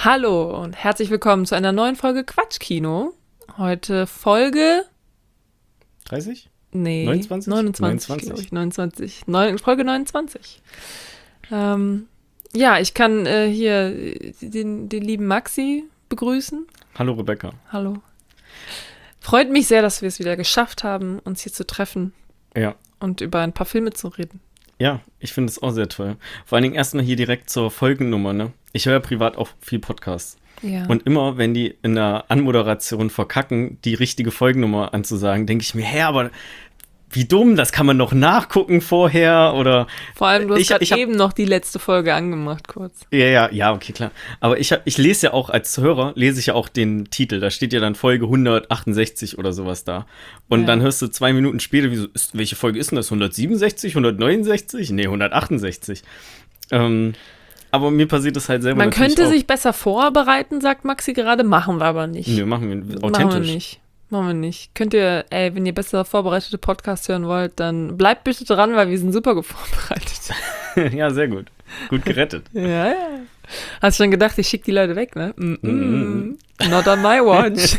Hallo und herzlich willkommen zu einer neuen Folge Quatschkino. Heute Folge 30? Nee, 29? 29, glaube ich. 29. Folge 29. Ja, ich kann hier den lieben Maxi begrüßen. Hallo Rebecca. Hallo. Freut mich sehr, dass wir es wieder geschafft haben, uns hier zu treffen. Ja. Und über ein paar Filme zu reden. Ja, ich finde es auch sehr toll. Vor allen Dingen erstmal hier direkt zur Folgennummer, ne? Ich höre ja privat auch viel Podcasts. Ja. Und immer, wenn die in der Anmoderation verkacken, die richtige Folgennummer anzusagen, denke ich mir, hä, aber wie dumm, das kann man noch nachgucken vorher oder... Vor allem, du hast gerade eben noch die letzte Folge angemacht, kurz. Ja, okay, klar. Aber ich lese ja auch als Hörer, lese ich ja auch den Titel. Da steht ja dann Folge 168 oder sowas da. Und dann hörst du 2 Minuten später, welche Folge ist denn das? 167, 169? Nee, 168. Aber mir passiert das halt selber. Man könnte sich besser vorbereiten, sagt Maxi gerade, machen wir aber nicht. Nee, machen wir authentisch. Machen wir nicht. Könnt ihr, wenn ihr besser vorbereitete Podcasts hören wollt, dann bleibt bitte dran, weil wir sind super vorbereitet. Ja, sehr gut. Gut gerettet. Ja. Hast schon gedacht, ich schicke die Leute weg, ne? Not on my watch.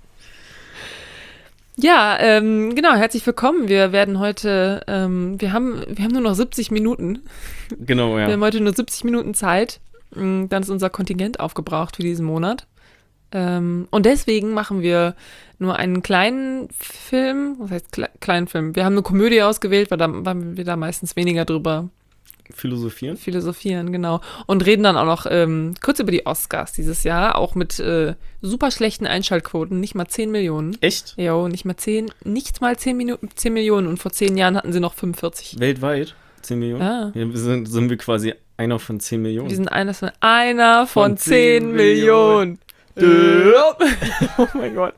Ja, genau, herzlich willkommen. Wir werden heute, wir haben nur noch 70 Minuten. Genau, ja. Wir haben heute nur 70 Minuten Zeit. Dann ist unser Kontingent aufgebraucht für diesen Monat. Und deswegen machen wir nur einen kleinen Film. Was heißt kleinen Film? Wir haben eine Komödie ausgewählt, weil wir da meistens weniger drüber philosophieren, genau. Und reden dann auch noch kurz über die Oscars dieses Jahr, auch mit super schlechten Einschaltquoten, nicht mal 10 Millionen. Echt? Jo, nicht mal 10 Millionen. Und vor 10 Jahren hatten sie noch 45. Weltweit? 10 Millionen? Ja. Ja, sind wir quasi einer von 10 Millionen. Wir sind einer von 10 Millionen. Oh mein Gott.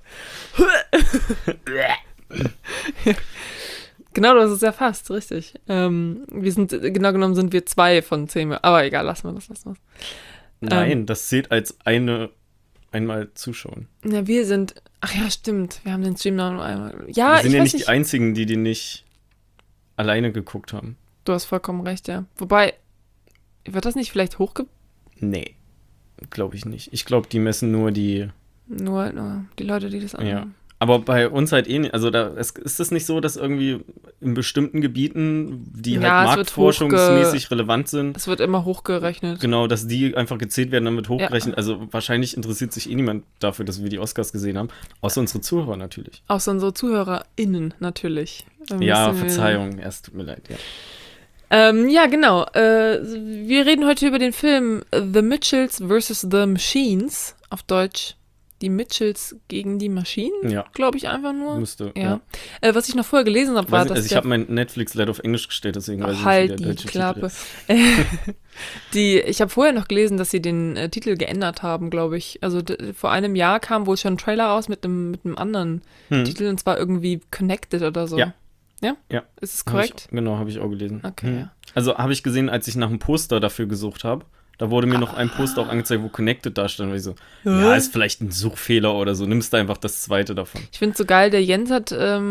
Genau, das ist ja fast, richtig. Genau genommen sind wir 2 von 10 Millionen. Aber egal, lassen wir das. Nein, das zählt als einmal zuschauen. Ja, ach ja, stimmt. Wir haben den Stream noch einmal. Ja, wir sind ja nicht die Einzigen, die den nicht alleine geguckt haben. Du hast vollkommen recht, ja. Wobei, wird das nicht vielleicht Nee, glaube ich nicht. Ich glaube, die messen nur die... Nur die Leute, die das anhören. Ja. Aber bei uns halt nicht. Also ist es nicht so, dass irgendwie in bestimmten Gebieten, die halt marktforschungsmäßig relevant sind. Es wird immer hochgerechnet. Genau, dass die einfach gezählt werden, dann wird hochgerechnet. Ja. Also wahrscheinlich interessiert sich niemand dafür, dass wir die Oscars gesehen haben. Außer unsere Zuhörer natürlich. Außer unsere ZuhörerInnen natürlich. Ja, Verzeihung, erst tut mir leid, ja. Ja, genau. Wir reden heute über den Film The Mitchells vs. The Machines, auf Deutsch Die Mitchells gegen die Maschinen, ja. Glaube ich einfach nur. Müsste, ja. Was ich noch vorher gelesen habe, war, dass ich habe mein Netflix leider auf Englisch gestellt, deswegen weiß ich nicht, wie der deutsche Klappe. Ich habe vorher noch gelesen, dass sie den Titel geändert haben, glaube ich. Also vor einem Jahr kam wohl schon ein Trailer raus mit einem anderen Titel, und zwar irgendwie Connected oder so. Ja. Ja? Ist es korrekt? Habe ich auch gelesen. Okay, ja. Also habe ich gesehen, als ich nach einem Poster dafür gesucht habe. Da wurde mir noch ein Poster auch angezeigt, wo Connected da stand. Und ich so, ja, ist vielleicht ein Suchfehler oder so. Nimmst du einfach das zweite davon. Ich finde es so geil, der Jens hat, der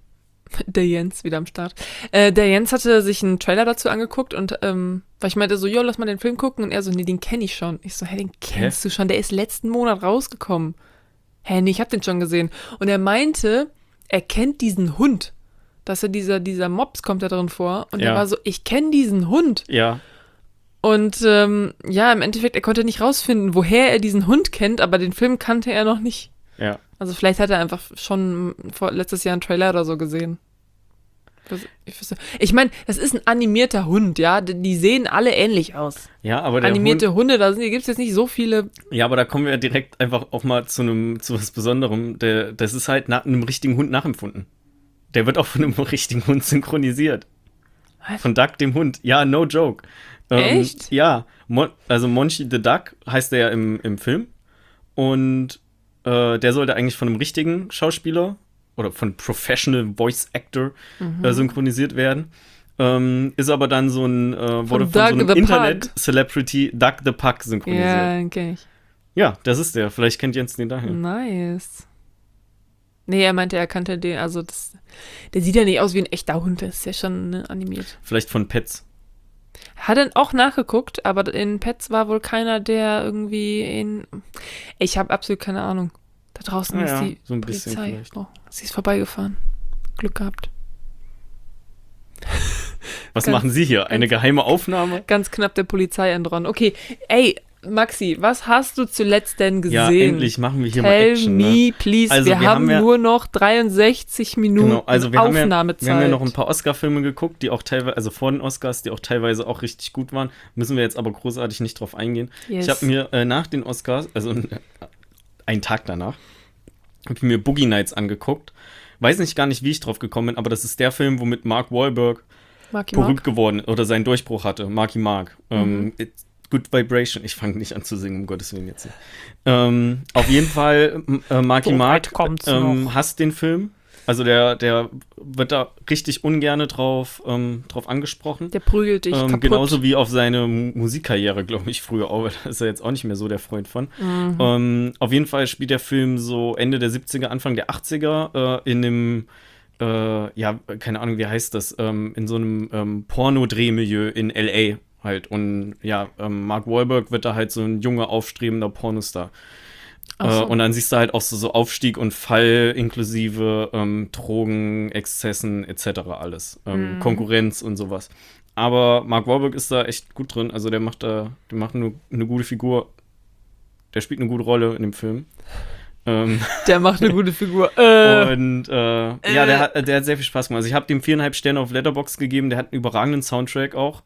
Jens wieder am Start. Der Jens hatte sich einen Trailer dazu angeguckt und, weil ich meinte so, lass mal den Film gucken. Und er so, nee, den kenne ich schon. Ich so, den kennst du schon. Der ist letzten Monat rausgekommen. Nee, ich hab den schon gesehen. Und er meinte, er kennt diesen Hund. Dass er dieser Mops kommt da drin vor. Und er war so, ich kenne diesen Hund. Ja. Und im Endeffekt, er konnte nicht rausfinden, woher er diesen Hund kennt, aber den Film kannte er noch nicht. Ja. Also vielleicht hat er einfach schon letztes Jahr einen Trailer oder so gesehen. Ich meine, das ist ein animierter Hund, ja. Die sehen alle ähnlich aus. Ja, aber der animierte Hunde, da gibt es jetzt nicht so viele. Ja, aber da kommen wir direkt einfach auch mal zu was Besonderem. Das ist halt einem richtigen Hund nachempfunden. Der wird auch von einem richtigen Hund synchronisiert. Was? Von Duck, dem Hund. Ja, no joke. Echt? Ja, also Monchi the Duck heißt der ja im Film. Und der sollte eigentlich von einem richtigen Schauspieler oder von Professional Voice Actor synchronisiert werden. Ist aber dann wurde von so einem Internet-Celebrity Duck the Puck synchronisiert. Ja, den kenn ich. Ja, das ist der. Vielleicht kennt Jens den daher. Nice. Nee, er meinte, er kannte den, also der sieht ja nicht aus wie ein echter Hund, das ist ja schon animiert. Vielleicht von Pets. Hat er auch nachgeguckt, aber in Pets war wohl keiner, der irgendwie Ich habe absolut keine Ahnung. Da draußen ist die so ein bisschen Polizei. vielleicht. Oh, sie ist vorbeigefahren. Glück gehabt. Was machen Sie hier? Eine geheime Aufnahme? Ganz knapp der Polizei entronnen. Okay, ey, Maxi, was hast du zuletzt denn gesehen? Ja, endlich machen wir hier mal Tell Action. me, please. Also wir haben nur noch 63 Minuten Genau, also wir Aufnahmezeit. Wir haben ja noch ein paar Oscar-Filme geguckt, die auch teilweise, also vor den Oscars, die auch teilweise auch richtig gut waren. Müssen wir jetzt aber großartig nicht drauf eingehen. Yes. Ich habe mir nach den Oscars, also einen Tag danach, habe ich mir Boogie Nights angeguckt. Weiß nicht gar nicht, wie ich drauf gekommen bin, aber das ist der Film, womit Mark Wahlberg berühmt geworden oder seinen Durchbruch hatte. Marky Mark. Good Vibration. Ich fange nicht an zu singen, um Gottes Willen jetzt. Auf jeden Fall, Marky Mark hasst den Film. Also der wird da richtig ungerne drauf angesprochen. Der prügelt dich kaputt. Genauso wie auf seine Musikkarriere, glaube ich, früher auch. Da ist er jetzt auch nicht mehr so der Freund von. Auf jeden Fall spielt der Film so Ende der 70er, Anfang der 80er in einem keine Ahnung, wie heißt das, in so einem Pornodrehmilieu in L.A. halt. Und ja, Mark Wahlberg wird da halt so ein junger, aufstrebender Pornostar. So. Und dann siehst du halt auch so Aufstieg und Fall inklusive Drogen, Exzessen etc. alles. Konkurrenz und sowas. Aber Mark Wahlberg ist da echt gut drin. Also der macht eine gute Figur. Der spielt eine gute Rolle in dem Film. Der macht eine gute Figur. Und der hat sehr viel Spaß gemacht. Also ich habe dem 4,5 Sterne auf Letterboxd gegeben. Der hat einen überragenden Soundtrack auch.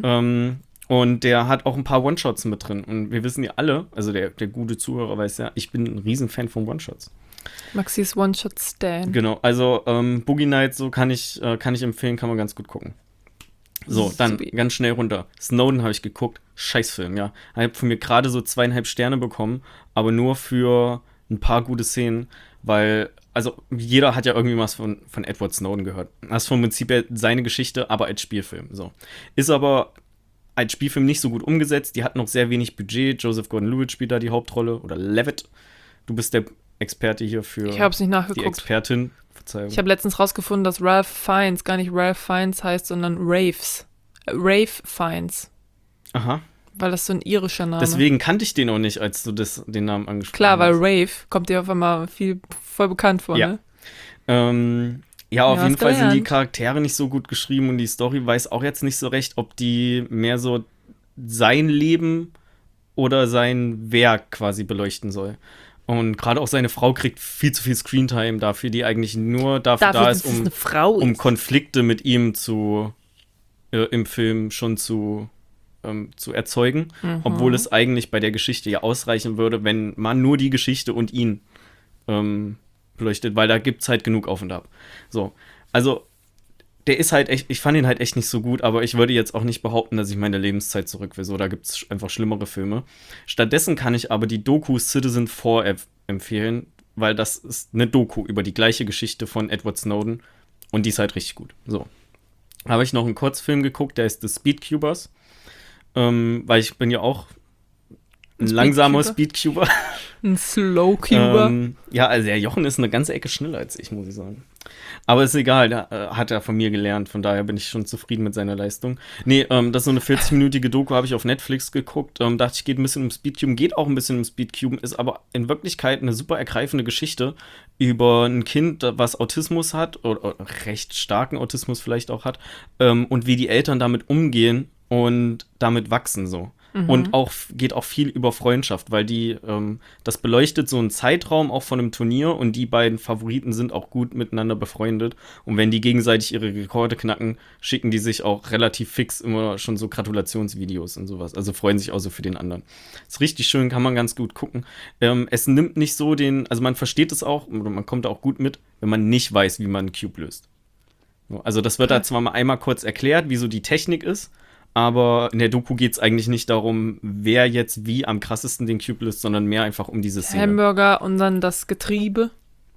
Und der hat auch ein paar One-Shots mit drin. Und wir wissen ja alle, also der gute Zuhörer weiß ja, ich bin ein Riesenfan von One-Shots. Maxis One-Shot-Stan. Genau, also Boogie Nights, so kann ich empfehlen, kann man ganz gut gucken. So, dann ganz schnell runter. Snowden habe ich geguckt. Scheißfilm, ja. Ich habe von mir gerade so 2,5 Sterne bekommen, aber nur für ein paar gute Szenen, weil, also jeder hat ja irgendwie was von Edward Snowden gehört. Das ist vom Prinzip her seine Geschichte, aber als Spielfilm. So. Ist aber als Spielfilm nicht so gut umgesetzt. Die hat noch sehr wenig Budget. Joseph Gordon-Levitt spielt da die Hauptrolle. Oder Levitt. Du bist der Experte hier für ich hab's nicht nachgeguckt. Die Expertin. Verzeihung. Ich habe letztens rausgefunden, dass Ralph Fiennes gar nicht Ralph Fiennes heißt, sondern Rafe Fiennes. Aha. Weil das so ein irischer Name. Deswegen kannte ich den auch nicht, als du den Namen angesprochen hast. Klar, weil Rave kommt dir auf einmal voll bekannt vor, ja. Ne? Auf jeden Fall sind die Charaktere nicht so gut geschrieben und die Story weiß auch jetzt nicht so recht, ob die mehr so sein Leben oder sein Werk quasi beleuchten soll. Und gerade auch seine Frau kriegt viel zu viel Screentime dafür, die eigentlich nur dafür da ist, um Konflikte mit ihm im Film schon zu erzeugen, obwohl es eigentlich bei der Geschichte ja ausreichen würde, wenn man nur die Geschichte und ihn beleuchtet, weil da gibt's halt genug auf und ab. So, also der ist halt echt, ich fand ihn halt echt nicht so gut, aber ich würde jetzt auch nicht behaupten, dass ich meine Lebenszeit zurück will. So, da gibt's einfach schlimmere Filme. Stattdessen kann ich aber die Doku Citizen4 empfehlen, weil das ist eine Doku über die gleiche Geschichte von Edward Snowden und die ist halt richtig gut. So, habe ich noch einen Kurzfilm geguckt, der ist The Speedcubers. Weil ich bin ja auch ein langsamer Speedcuber. Ein Slowcuber. Also der Jochen ist eine ganze Ecke schneller als ich, muss ich sagen. Aber ist egal, da hat er von mir gelernt, von daher bin ich schon zufrieden mit seiner Leistung. Nee, das ist so eine 40-minütige Doku, habe ich auf Netflix geguckt, dachte ich, geht ein bisschen um Speedcuben, geht auch ein bisschen um Speedcuben, ist aber in Wirklichkeit eine super ergreifende Geschichte über ein Kind, was Autismus hat, oder recht starken Autismus vielleicht auch hat, und wie die Eltern damit umgehen und damit wachsen so. Und geht auch viel über Freundschaft, weil das beleuchtet so einen Zeitraum auch von einem Turnier und die beiden Favoriten sind auch gut miteinander befreundet. Und wenn die gegenseitig ihre Rekorde knacken, schicken die sich auch relativ fix immer schon so Gratulationsvideos und sowas. Also freuen sich auch so für den anderen. Ist richtig schön, kann man ganz gut gucken. Es nimmt nicht so also man versteht es auch, oder man kommt da auch gut mit, wenn man nicht weiß, wie man einen Cube löst. Also das wird da zwar mal einmal kurz erklärt, wie so die Technik ist, aber in der Doku geht es eigentlich nicht darum, wer jetzt wie am krassesten den Cube löst, sondern mehr einfach um diese Szene. Hamburger und dann das Getriebe.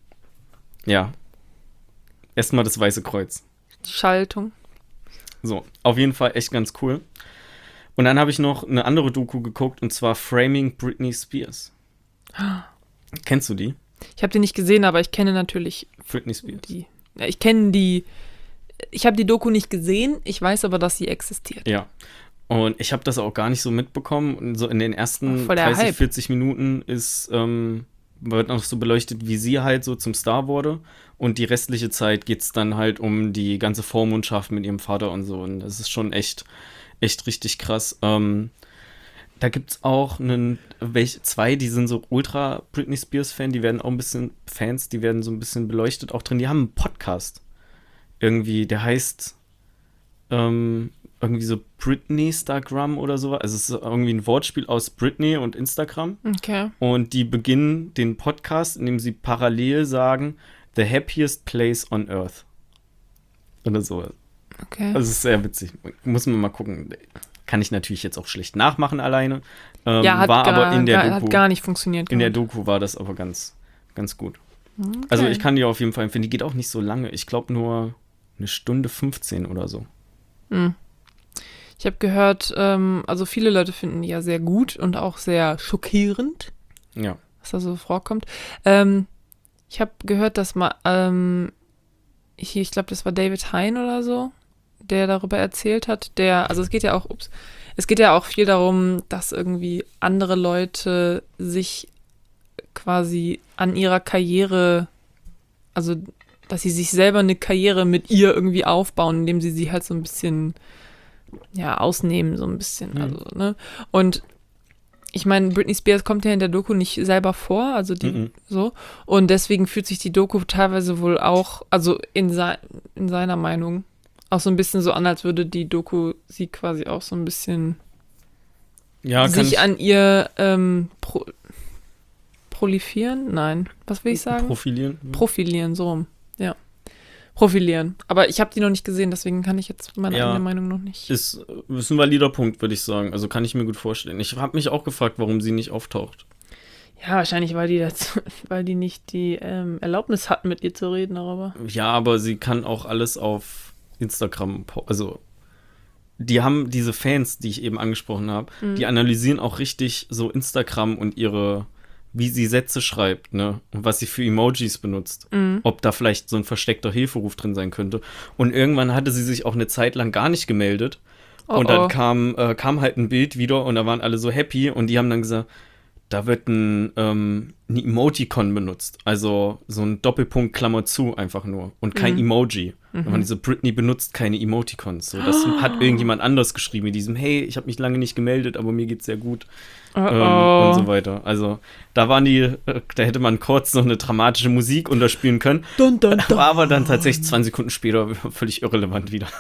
Ja. Erstmal das Weiße Kreuz. Schaltung. So, auf jeden Fall echt ganz cool. Und dann habe ich noch eine andere Doku geguckt, und zwar Framing Britney Spears. Kennst du die? Ich habe die nicht gesehen, aber ich kenne natürlich Britney Spears. Ich kenne die ich habe die Doku nicht gesehen, ich weiß aber, dass sie existiert. Ja. Und ich habe das auch gar nicht so mitbekommen. Und so in den ersten Voll der 30, Hype. 40 Minuten wird noch so beleuchtet, wie sie halt so zum Star wurde. Und die restliche Zeit geht es dann halt um die ganze Vormundschaft mit ihrem Vater und so. Und das ist schon echt richtig krass. Da gibt es auch zwei, die sind so ultra Britney Spears-Fan, die werden auch ein bisschen Fans, die werden so ein bisschen beleuchtet auch drin. Die haben einen Podcast irgendwie, der heißt irgendwie so Britney-Stagram oder so. Also es ist irgendwie ein Wortspiel aus Britney und Instagram. Okay. Und die beginnen den Podcast, indem sie parallel sagen, the happiest place on earth. Oder so. Okay. Also es ist sehr witzig. Muss man mal gucken. Kann ich natürlich jetzt auch schlecht nachmachen alleine. Ja, aber in der Doku, hat gar nicht funktioniert. in der Doku war das aber ganz gut. Okay. Also ich kann die auf jeden Fall empfehlen. Die geht auch nicht so lange. Ich glaube nur 1:15 oder so. Ich habe gehört, also viele Leute finden die ja sehr gut und auch sehr schockierend, Ja. was da so vorkommt. Ich habe gehört, dass ich glaube, das war David Hein oder so, der darüber erzählt hat, also es geht ja auch viel darum, dass irgendwie andere Leute sich quasi an ihrer Karriere, also dass sie sich selber eine Karriere mit ihr irgendwie aufbauen, indem sie halt so ein bisschen, ja, ausnehmen, so ein bisschen. Also, ne? Und ich meine, Britney Spears kommt ja in der Doku nicht selber vor, also die so. Und deswegen fühlt sich die Doku teilweise wohl auch, also in seiner Meinung, auch so ein bisschen so an, als würde die Doku sie quasi auch so ein bisschen sich an ihr prolifieren? Nein, was will ich sagen? Profilieren. Profilieren, so rum. Ja. Profilieren. Aber ich habe die noch nicht gesehen, deswegen kann ich jetzt meine eigene Meinung noch nicht. Ist ein valider Punkt, würde ich sagen. Also kann ich mir gut vorstellen. Ich habe mich auch gefragt, warum sie nicht auftaucht. Ja, wahrscheinlich, weil die nicht die Erlaubnis hatten, mit ihr zu reden darüber. Ja, aber sie kann auch alles auf Instagram, also die haben diese Fans, die ich eben angesprochen habe, die analysieren auch richtig so Instagram und wie sie Sätze schreibt, ne? Und was sie für Emojis benutzt. Ob da vielleicht so ein versteckter Hilferuf drin sein könnte. Und irgendwann hatte sie sich auch eine Zeit lang gar nicht gemeldet. Und dann kam halt ein Bild wieder und da waren alle so happy und die haben dann gesagt, da wird ein Emoticon benutzt. Also so ein Doppelpunkt Klammer zu einfach nur. Und kein Emoji. Und man diese Britney benutzt keine Emoticons. So, das hat irgendjemand anders geschrieben mit diesem, hey, ich habe mich lange nicht gemeldet, aber mir geht's sehr gut. Und so weiter. Also da da hätte man kurz noch eine dramatische Musik unterspielen können. Dun, dun, dun. War aber dann tatsächlich 20 Sekunden später völlig irrelevant wieder.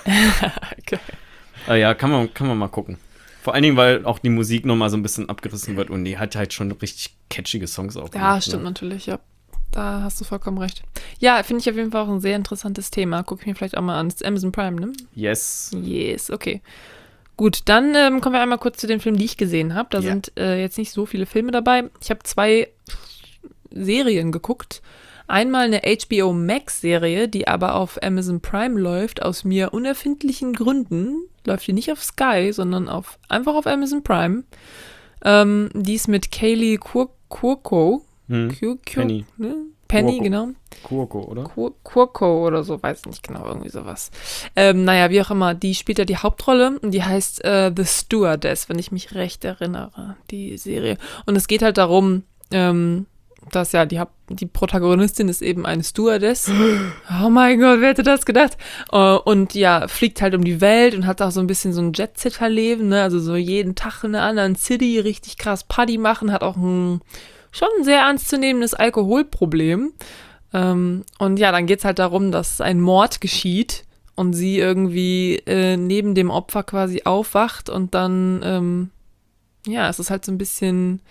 Okay. Ja, kann man mal gucken. Vor allen Dingen, weil auch die Musik nochmal so ein bisschen abgerissen wird und die hat halt schon richtig catchige Songs auch. Ja, stimmt natürlich, ja. Da hast du vollkommen recht. Ja, finde ich auf jeden Fall auch ein sehr interessantes Thema. Gucke ich mir vielleicht auch mal an. Das ist Amazon Prime, ne? Yes, okay. Gut, dann kommen wir einmal kurz zu den Filmen, die ich gesehen habe. Da sind jetzt nicht so viele Filme dabei. Ich habe 2 Serien geguckt. Einmal eine HBO Max-Serie, die aber auf Amazon Prime läuft, aus mir unerfindlichen Gründen. Läuft die nicht auf Sky, sondern einfach auf Amazon Prime. Die ist mit Kaylee Cuoco. Penny. Ne? Penny, Cuoco. genau. Cuoco, oder? Cuoco oder so, weiß nicht genau, irgendwie sowas. Naja, wie auch immer, die spielt ja die Hauptrolle und die heißt The Stewardess, wenn ich mich recht erinnere, die Serie. Und es geht halt darum, dass ja die Protagonistin ist eben eine Stewardess. Oh mein Gott, wer hätte das gedacht? Und ja, fliegt halt um die Welt und hat auch so ein bisschen so ein Jet-Setter-Leben, ne? Also so jeden Tag in einer anderen City richtig krass Party machen, hat auch schon ein sehr ernstzunehmendes Alkoholproblem. Und ja, dann geht's halt darum, dass ein Mord geschieht und sie irgendwie neben dem Opfer quasi aufwacht und dann, es ist halt so ein bisschen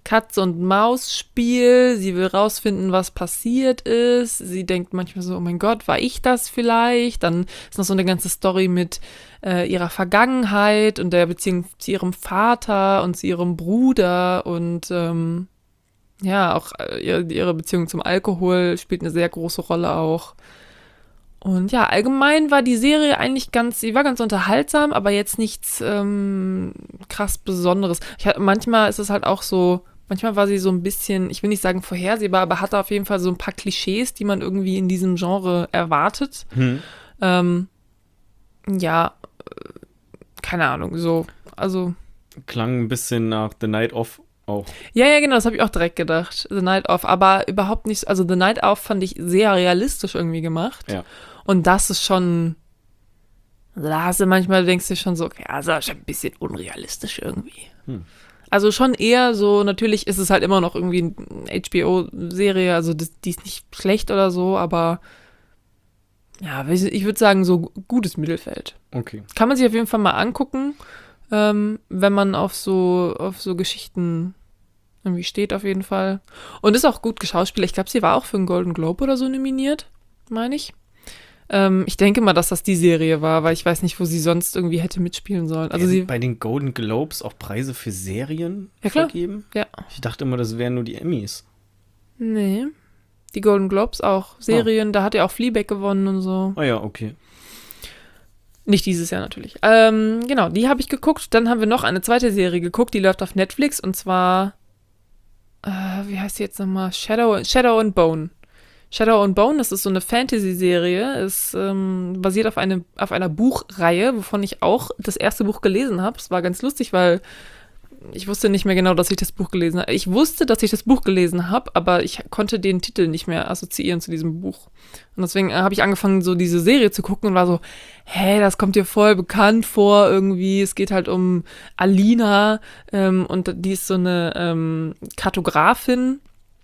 Katz-und-Maus-Spiel. Sie will rausfinden, was passiert ist. Sie denkt manchmal so, oh mein Gott, war ich das vielleicht? Dann ist noch so eine ganze Story mit ihrer Vergangenheit und der Beziehung zu ihrem Vater und zu ihrem Bruder und auch ihre Beziehung zum Alkohol spielt eine sehr große Rolle auch. Und ja, allgemein war die Serie eigentlich sie war ganz unterhaltsam, aber jetzt nichts krass Besonderes. Manchmal ist es halt auch so, manchmal war sie so ein bisschen, ich will nicht sagen vorhersehbar, aber hatte auf jeden Fall so ein paar Klischees, die man irgendwie in diesem Genre erwartet. Ja, keine Ahnung, so. Also. Klang ein bisschen nach The Night Of auch. Ja, genau, das habe ich auch direkt gedacht. The Night Of, aber überhaupt nicht. Also The Night Of fand ich sehr realistisch irgendwie gemacht. Ja. Und das ist schon. Also da hast du manchmal, denkst du schon so, okay, also das ist ein bisschen unrealistisch irgendwie. Also schon eher so, natürlich ist es halt immer noch irgendwie eine HBO-Serie, also die ist nicht schlecht oder so, aber ja, ich würde sagen, so gutes Mittelfeld. Okay. Kann man sich auf jeden Fall mal angucken, wenn man auf so Geschichten irgendwie steht auf jeden Fall. Und ist auch gut geschauspielert. Ich glaube, sie war auch für einen Golden Globe oder so nominiert, meine ich. Ich denke mal, dass das die Serie war, weil ich weiß nicht, wo sie sonst irgendwie hätte mitspielen sollen. Also sie bei den Golden Globes auch Preise für Serien vergeben? Ja. Ich dachte immer, das wären nur die Emmys. Nee. Die Golden Globes auch. Serien, da hat er auch Fleabag gewonnen und so. Ah ja, okay. Nicht dieses Jahr natürlich. Genau, die habe ich geguckt. Dann haben wir noch eine zweite Serie geguckt, die läuft auf Netflix und zwar, wie heißt die jetzt nochmal? Shadow and Bone. Shadow and Bone, das ist so eine Fantasy-Serie, ist basiert auf einer Buchreihe, wovon ich auch das erste Buch gelesen habe. Es war ganz lustig, weil ich wusste nicht mehr genau, dass ich das Buch gelesen habe. Ich wusste, dass ich das Buch gelesen habe, aber ich konnte den Titel nicht mehr assoziieren zu diesem Buch. Und deswegen habe ich angefangen, so diese Serie zu gucken und war so, hä, das kommt dir voll bekannt vor irgendwie. Es geht halt um Alina und die ist so eine Kartografin.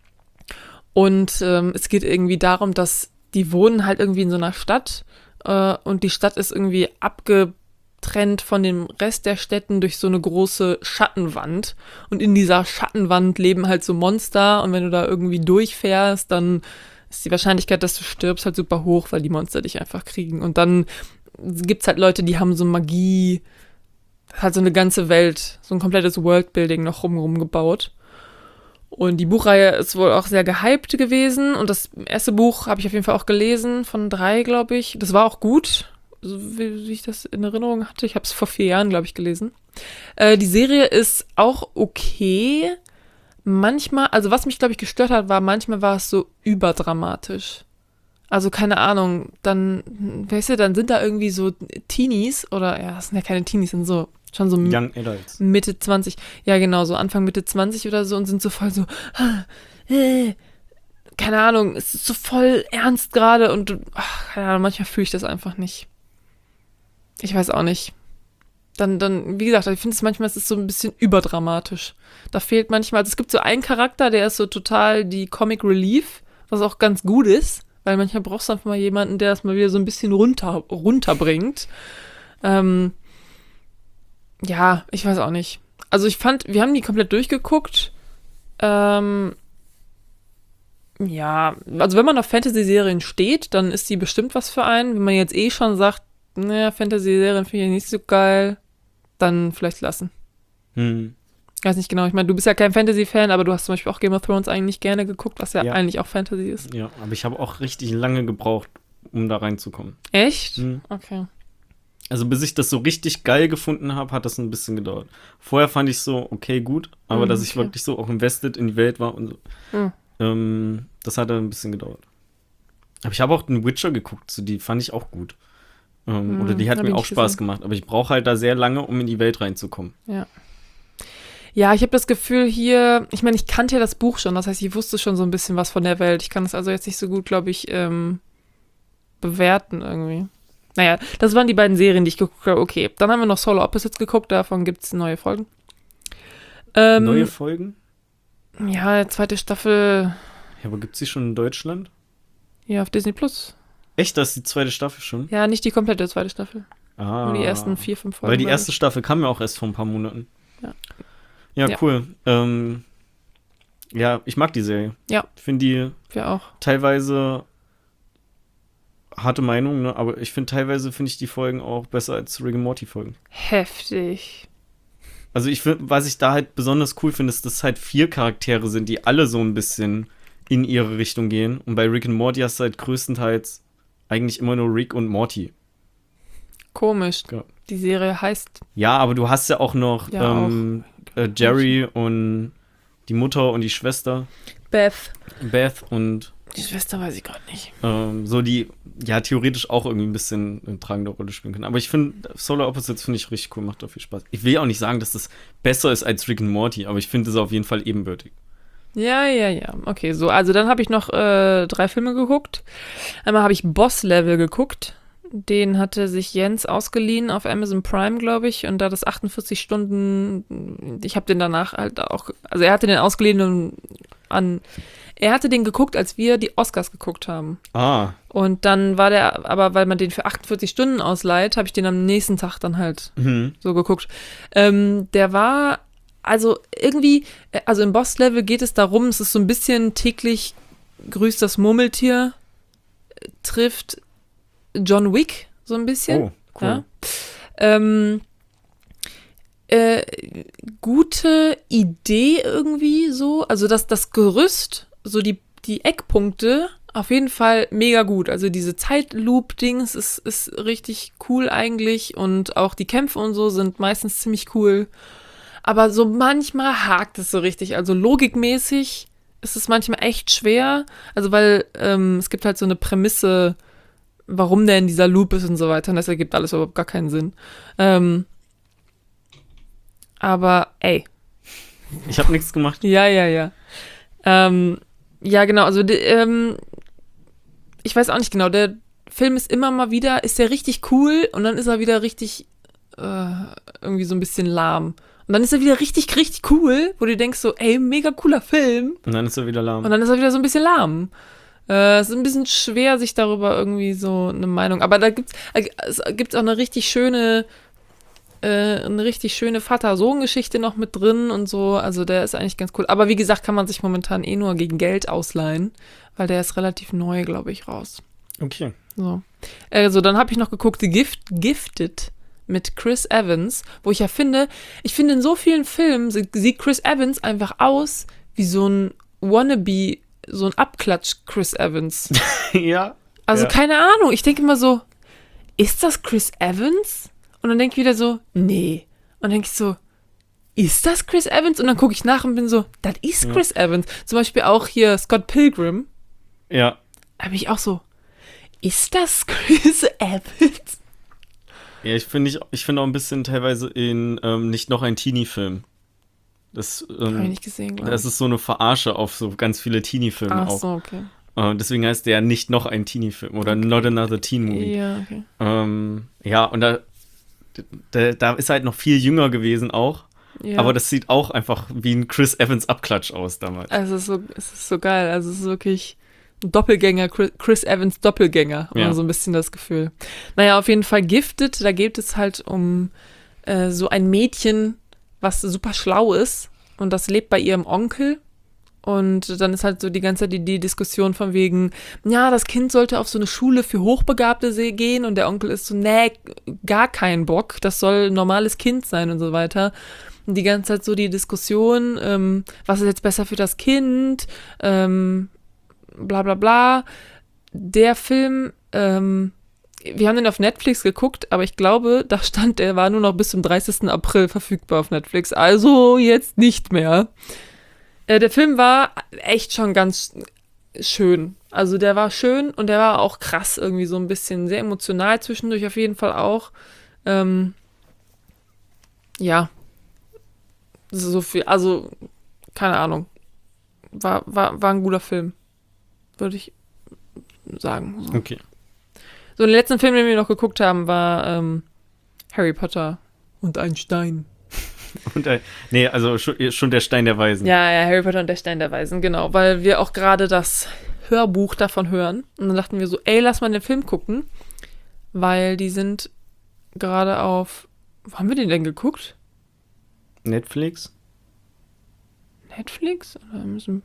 Und es geht irgendwie darum, dass die wohnen halt irgendwie in so einer Stadt und die Stadt ist irgendwie abgetrennt von dem Rest der Städten durch so eine große Schattenwand. Und in dieser Schattenwand leben halt so Monster und wenn du da irgendwie durchfährst, dann ist die Wahrscheinlichkeit, dass du stirbst, halt super hoch, weil die Monster dich einfach kriegen. Und dann gibt's halt Leute, die haben so Magie, halt so eine ganze Welt, so ein komplettes Worldbuilding noch rumrum gebaut. Und die Buchreihe ist wohl auch sehr gehypt gewesen. Und das erste Buch habe ich auf jeden Fall auch gelesen, von 3, glaube ich. Das war auch gut, so wie ich das in Erinnerung hatte. Ich habe es vor 4 Jahren, glaube ich, gelesen. Die Serie ist auch okay. Manchmal, also was mich, glaube ich, gestört hat, manchmal war es so überdramatisch. Also keine Ahnung, dann, weißt du, dann sind da irgendwie so Teenies oder, ja, das sind ja keine Teenies, sind so schon so Young Adults. Mitte 20, ja genau, so Anfang Mitte 20 oder so und sind so voll so, keine Ahnung, es ist so voll ernst gerade und keine Ahnung, manchmal fühle ich das einfach nicht. Ich weiß auch nicht. Dann, wie gesagt, ich finde es manchmal, es ist so ein bisschen überdramatisch. Da fehlt manchmal, also es gibt so einen Charakter, der ist so total die Comic Relief, was auch ganz gut ist, weil manchmal brauchst du einfach mal jemanden, der das mal wieder so ein bisschen runterbringt. Ja, ich weiß auch nicht. Also ich fand, wir haben die komplett durchgeguckt. Ja, also wenn man auf Fantasy-Serien steht, dann ist die bestimmt was für einen. Wenn man jetzt schon sagt, naja, Fantasy-Serien finde ich nicht so geil, dann vielleicht lassen. Ich weiß nicht genau, ich meine, du bist ja kein Fantasy-Fan, aber du hast zum Beispiel auch Game of Thrones eigentlich gerne geguckt, was ja eigentlich auch Fantasy ist. Ja, aber ich habe auch richtig lange gebraucht, um da reinzukommen. Echt? Okay. Also bis ich das so richtig geil gefunden habe, hat das ein bisschen gedauert. Vorher fand ich so, okay, gut, aber dass ich wirklich so auch invested in die Welt war und so, das hat ein bisschen gedauert. Aber ich habe auch den Witcher geguckt, so die fand ich auch gut. Oder die hat mir auch Spaß gemacht, aber ich brauche halt da sehr lange, um in die Welt reinzukommen. Ja. Ja, ich habe das Gefühl hier, ich meine, ich kannte ja das Buch schon, das heißt, ich wusste schon so ein bisschen was von der Welt. Ich kann es also jetzt nicht so gut, glaube ich, bewerten irgendwie. Naja, das waren die beiden Serien, die ich geguckt habe. Okay, dann haben wir noch Solar Opposites geguckt, davon gibt es neue Folgen. Neue Folgen? Ja, 2. Staffel. Ja, aber gibt es die schon in Deutschland? Ja, auf Disney Plus. Echt, das ist die 2. Staffel schon? Ja, nicht die komplette 2. Staffel. Nur die ersten 4, 5 Folgen. Weil die erste Staffel kam ja auch erst vor ein paar Monaten. Ja, cool. Ja, ich mag die Serie. Ja. Ich finde die auch. Teilweise harte Meinung, ne? Aber ich finde ich die Folgen auch besser als Rick and Morty Folgen. Heftig. Also was ich da halt besonders cool finde, ist, dass es halt 4 Charaktere sind, die alle so ein bisschen in ihre Richtung gehen. Und bei Rick and Morty hast du halt größtenteils eigentlich immer nur Rick und Morty. Komisch. Ja. Die Serie heißt. Ja, aber du hast ja auch noch Jerry und die Mutter und die Schwester. Beth und Die Schwester weiß ich gerade nicht. So die, ja, theoretisch auch irgendwie ein bisschen eine tragende Rolle spielen können. Aber ich finde, Solar Opposites finde ich richtig cool, macht auch viel Spaß. Ich will ja auch nicht sagen, dass das besser ist als Rick and Morty, aber ich finde es auf jeden Fall ebenbürtig. Ja. Okay, so, also dann habe ich noch 3 Filme geguckt. Einmal habe ich Boss Level geguckt. Den hatte sich Jens ausgeliehen auf Amazon Prime, glaube ich. Und da das 48 Stunden, ich habe den danach halt auch, also er hatte den ausgeliehen er hatte den geguckt, als wir die Oscars geguckt haben. Und dann war der, aber weil man den für 48 Stunden ausleiht, habe ich den am nächsten Tag dann halt so geguckt. Der war, also irgendwie, also im Boss-Level geht es darum, es ist so ein bisschen täglich grüßt das Murmeltier, trifft John Wick so ein bisschen. Oh, cool. Ja. Gute Idee irgendwie so, also das Gerüst, so die Eckpunkte, auf jeden Fall mega gut. Also diese Zeitloop-Dings ist richtig cool eigentlich und auch die Kämpfe und so sind meistens ziemlich cool. Aber so manchmal hakt es so richtig, also logikmäßig ist es manchmal echt schwer, also weil es gibt halt so eine Prämisse, warum der in dieser Loop ist und so weiter und das ergibt alles überhaupt gar keinen Sinn. Aber ey. Ich habe nichts gemacht. Ja. Ja, genau, also ich weiß auch nicht genau, der Film ist immer mal wieder, ist der richtig cool und dann ist er wieder richtig irgendwie so ein bisschen lahm. Und dann ist er wieder richtig, richtig cool, wo du denkst so, ey, mega cooler Film. Und dann ist er wieder lahm. Und dann ist er wieder so ein bisschen lahm. Es ist ein bisschen schwer, sich darüber irgendwie so eine Meinung, aber da gibt's auch eine richtig schöne Vater-Sohn-Geschichte noch mit drin und so, also der ist eigentlich ganz cool. Aber wie gesagt, kann man sich momentan nur gegen Geld ausleihen, weil der ist relativ neu, glaube ich, raus. Okay. So, dann habe ich noch geguckt, Gifted mit Chris Evans, wo ich finde in so vielen Filmen sieht Chris Evans einfach aus wie so ein Wannabe, so ein Abklatsch Chris Evans. Ja. Also keine Ahnung, ich denke immer so, ist das Chris Evans? Und dann denke ich wieder so, nee. Und dann denke ich so, ist das Chris Evans? Und dann gucke ich nach und bin so, das ist Chris Evans. Zum Beispiel auch hier Scott Pilgrim. Ja. Da bin ich auch so, ist das Chris Evans? Ja, ich finde auch ein bisschen teilweise in nicht noch ein Teenie-Film. Das habe ich nicht gesehen, glaube ich. Das ist so eine Verarsche auf so ganz viele Teenie-Filme auch. Ach so, okay. Deswegen heißt der nicht noch ein Teenie-Film oder Not Another Teen Movie. Ja, okay. Ja, und da ist halt noch viel jünger gewesen auch. Ja. Aber das sieht auch einfach wie ein Chris Evans Abklatsch aus damals. Also es ist so geil. Also es ist wirklich ein Doppelgänger, Chris Evans Doppelgänger. Ja. So ein bisschen das Gefühl. Naja, auf jeden Fall Gifted. Da geht es halt um so ein Mädchen, was super schlau ist. Und das lebt bei ihrem Onkel. Und dann ist halt so die ganze Zeit die Diskussion von wegen, ja, das Kind sollte auf so eine Schule für Hochbegabte gehen und der Onkel ist so, nee, gar kein Bock, das soll ein normales Kind sein und so weiter. Und die ganze Zeit so die Diskussion, was ist jetzt besser für das Kind, bla bla bla. Der Film, wir haben den auf Netflix geguckt, aber ich glaube, da stand, der war nur noch bis zum 30. April verfügbar auf Netflix, also jetzt nicht mehr. Der Film war echt schon ganz schön. Also der war schön und der war auch krass irgendwie so ein bisschen sehr emotional zwischendurch auf jeden Fall auch. Ja. So viel, also keine Ahnung. War ein guter Film. Würde ich sagen. So. Okay. So, den letzten Film, den wir noch geguckt haben, war Harry Potter und ein Stein. Also schon der Stein der Weisen. Ja, Harry Potter und der Stein der Weisen, genau. Weil wir auch gerade das Hörbuch davon hören. Und dann dachten wir so, ey, lass mal den Film gucken. Weil die sind gerade auf, wo haben wir den denn geguckt? Netflix? Oder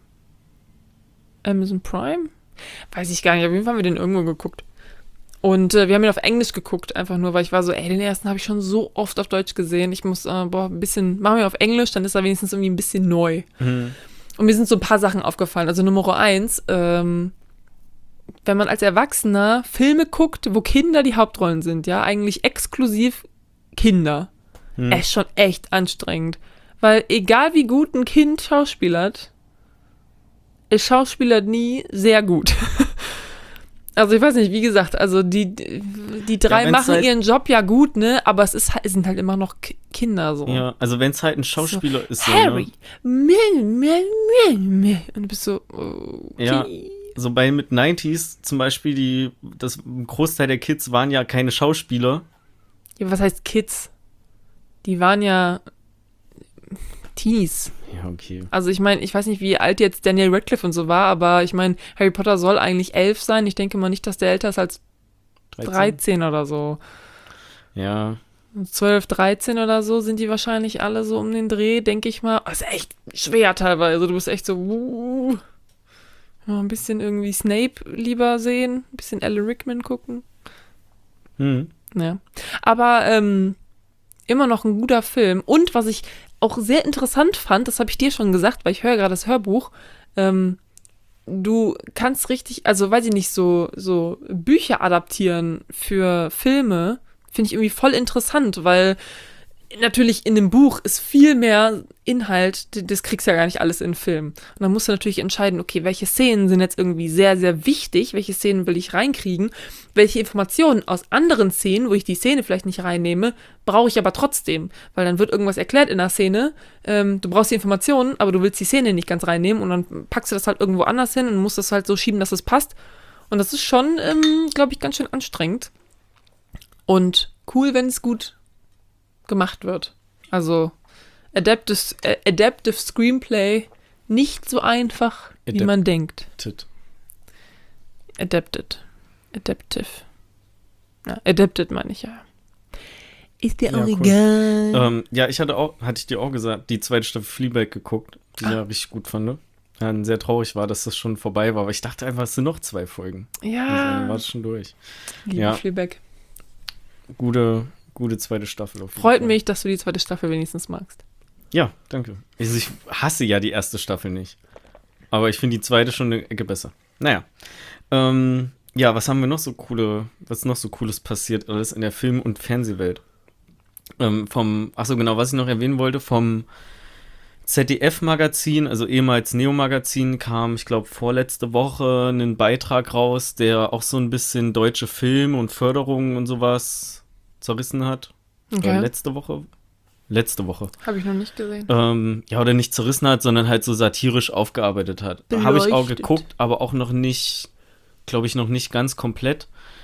Amazon Prime? Weiß ich gar nicht. Auf jeden Fall haben wir den irgendwo geguckt. Und wir haben ihn auf Englisch geguckt, einfach nur, weil ich war so, ey, den ersten habe ich schon so oft auf Deutsch gesehen. Ich muss, ein bisschen, machen wir auf Englisch, dann ist er wenigstens irgendwie ein bisschen neu. Mhm. Und mir sind so ein paar Sachen aufgefallen. Also Nummer 1, wenn man als Erwachsener Filme guckt, wo Kinder die Hauptrollen sind, ja, eigentlich exklusiv Kinder, ist schon echt anstrengend. Weil egal wie gut ein Kind schauspielert, ist Schauspieler nie sehr gut. Also ich weiß nicht, wie gesagt, also die drei machen halt ihren Job ja gut, ne? Aber es sind halt immer noch Kinder so. Ja, also wenn es halt ein Schauspieler ist. Harry, So, ne? Und du bist so, okay. Ja, so bei Mid-90s zum Beispiel, das Großteil der Kids waren ja keine Schauspieler. Ja, was heißt Kids? Die waren ja Teenies. Ja, okay. Also ich meine, ich weiß nicht, wie alt jetzt Daniel Radcliffe und so war, aber ich meine, Harry Potter soll eigentlich 11 sein. Ich denke mal nicht, dass der älter ist als 13 oder so. Ja. 12, 13 oder so sind die wahrscheinlich alle so um den Dreh, denke ich mal. Das ist echt schwer teilweise. Du bist echt so, ja, ein bisschen irgendwie Snape lieber sehen, ein bisschen Alan Rickman gucken. Ja. Aber immer noch ein guter Film. Und was ich auch sehr interessant fand, das habe ich dir schon gesagt, weil ich höre gerade das Hörbuch, du kannst richtig, also weiß ich nicht, so Bücher adaptieren für Filme, finde ich irgendwie voll interessant, weil natürlich in dem Buch ist viel mehr Inhalt, das kriegst du ja gar nicht alles in Film. Und dann musst du natürlich entscheiden, okay, welche Szenen sind jetzt irgendwie sehr, sehr wichtig, welche Szenen will ich reinkriegen, welche Informationen aus anderen Szenen, wo ich die Szene vielleicht nicht reinnehme, brauche ich aber trotzdem, weil dann wird irgendwas erklärt in der Szene, du brauchst die Informationen, aber du willst die Szene nicht ganz reinnehmen und dann packst du das halt irgendwo anders hin und musst das halt so schieben, dass es passt. Und das ist schon, glaube ich, ganz schön anstrengend. Und cool, wenn es gut gemacht wird. Also Adaptive Screenplay nicht so einfach, wie man denkt. Adapted. Adaptive. Ja, adapted meine ich ja. Ist dir auch egal. Ja, hatte ich dir auch gesagt, die zweite Staffel Fleabag geguckt, die ich ja richtig gut fand. Ja, sehr traurig war, dass das schon vorbei war, aber ich dachte einfach, es sind noch 2 Folgen. Ja. Also, dann war es schon durch. Liebe Fleabag. Gute zweite Staffel auf jeden Freut Fall. mich, dass du die zweite Staffel wenigstens magst. Ja, danke. Also ich hasse ja die erste Staffel nicht. Aber ich finde die zweite schon eine Ecke besser. Naja. Ja, was ist noch so Cooles passiert alles in der Film- und Fernsehwelt? Was ich noch erwähnen wollte, vom ZDF-Magazin, also ehemals Neo-Magazin, kam, ich glaube, vorletzte Woche ein Beitrag raus, der auch so ein bisschen deutsche Film und Förderung und sowas zerrissen hat. Okay. Letzte Woche. Habe ich noch nicht gesehen. Oder nicht zerrissen hat, sondern halt so satirisch aufgearbeitet hat. Habe ich auch geguckt, aber auch noch nicht, glaube ich, noch nicht ganz komplett.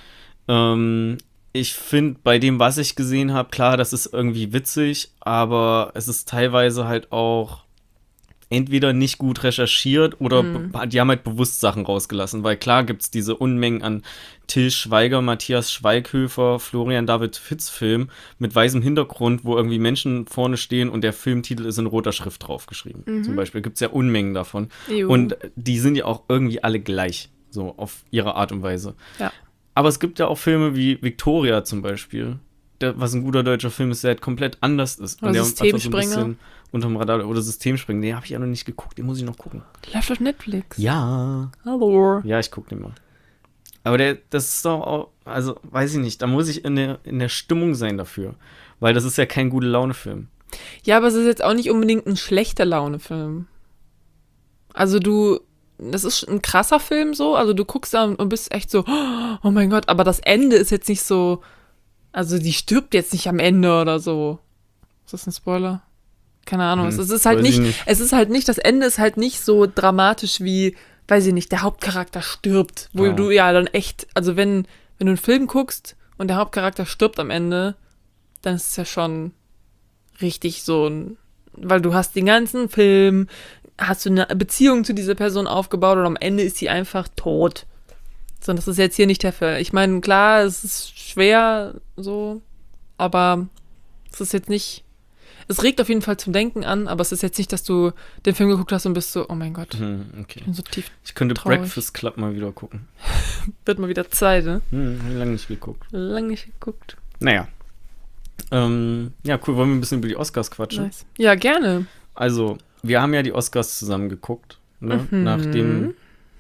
Ich finde, bei dem, was ich gesehen habe, klar, das ist irgendwie witzig, aber es ist teilweise halt auch entweder nicht gut recherchiert oder die haben halt bewusst Sachen rausgelassen, weil klar gibt es diese Unmengen an Till Schweiger, Matthias Schweighöfer, Florian David Fitz Film mit weißem Hintergrund, wo irgendwie Menschen vorne stehen und der Filmtitel ist in roter Schrift draufgeschrieben. Zum Beispiel gibt es ja Unmengen davon. Juhu. Und die sind ja auch irgendwie alle gleich, so auf ihre Art und Weise. Ja. Aber es gibt ja auch Filme wie Victoria zum Beispiel, was ein guter deutscher Film ist, der halt komplett anders ist. Oder und der Systemspringer. So ein bisschen unterm Radar oder Systemspringer. Den habe ich ja noch nicht geguckt, den muss ich noch gucken. Läuft auf Netflix. Ja. Hallo. Ja, ich gucke den mal. Aber das ist doch auch, also weiß ich nicht, da muss ich in der Stimmung sein dafür. Weil das ist ja kein gute Laune-Film. Ja, aber es ist jetzt auch nicht unbedingt ein schlechter Laune-Film. Also das ist ein krasser Film so, also du guckst da und bist echt so, oh mein Gott, aber das Ende ist jetzt nicht so, also die stirbt jetzt nicht am Ende oder so. Ist das ein Spoiler? Keine Ahnung. Es ist halt nicht, das Ende ist halt nicht so dramatisch wie, weiß ich nicht, der Hauptcharakter stirbt, wo du ja dann echt, also wenn du einen Film guckst und der Hauptcharakter stirbt am Ende, dann ist es ja schon richtig so weil du hast den ganzen Film, hast du eine Beziehung zu dieser Person aufgebaut und am Ende ist sie einfach tot. So, das ist jetzt hier nicht der Fall. Ich meine, klar, es ist schwer so, aber es ist jetzt nicht, es regt auf jeden Fall zum Denken an, aber es ist jetzt nicht, dass du den Film geguckt hast und bist so, oh mein Gott, Okay. ich bin so tief Ich könnte traurig. Breakfast Club mal wieder gucken. Wird mal wieder Zeit, ne? Hab ich lange nicht geguckt. Lange nicht geguckt. Naja. Ja, cool. Wollen wir ein bisschen über die Oscars quatschen? Nice. Ja, gerne. Also, wir haben ja die Oscars zusammen geguckt. Ne? Nachdem.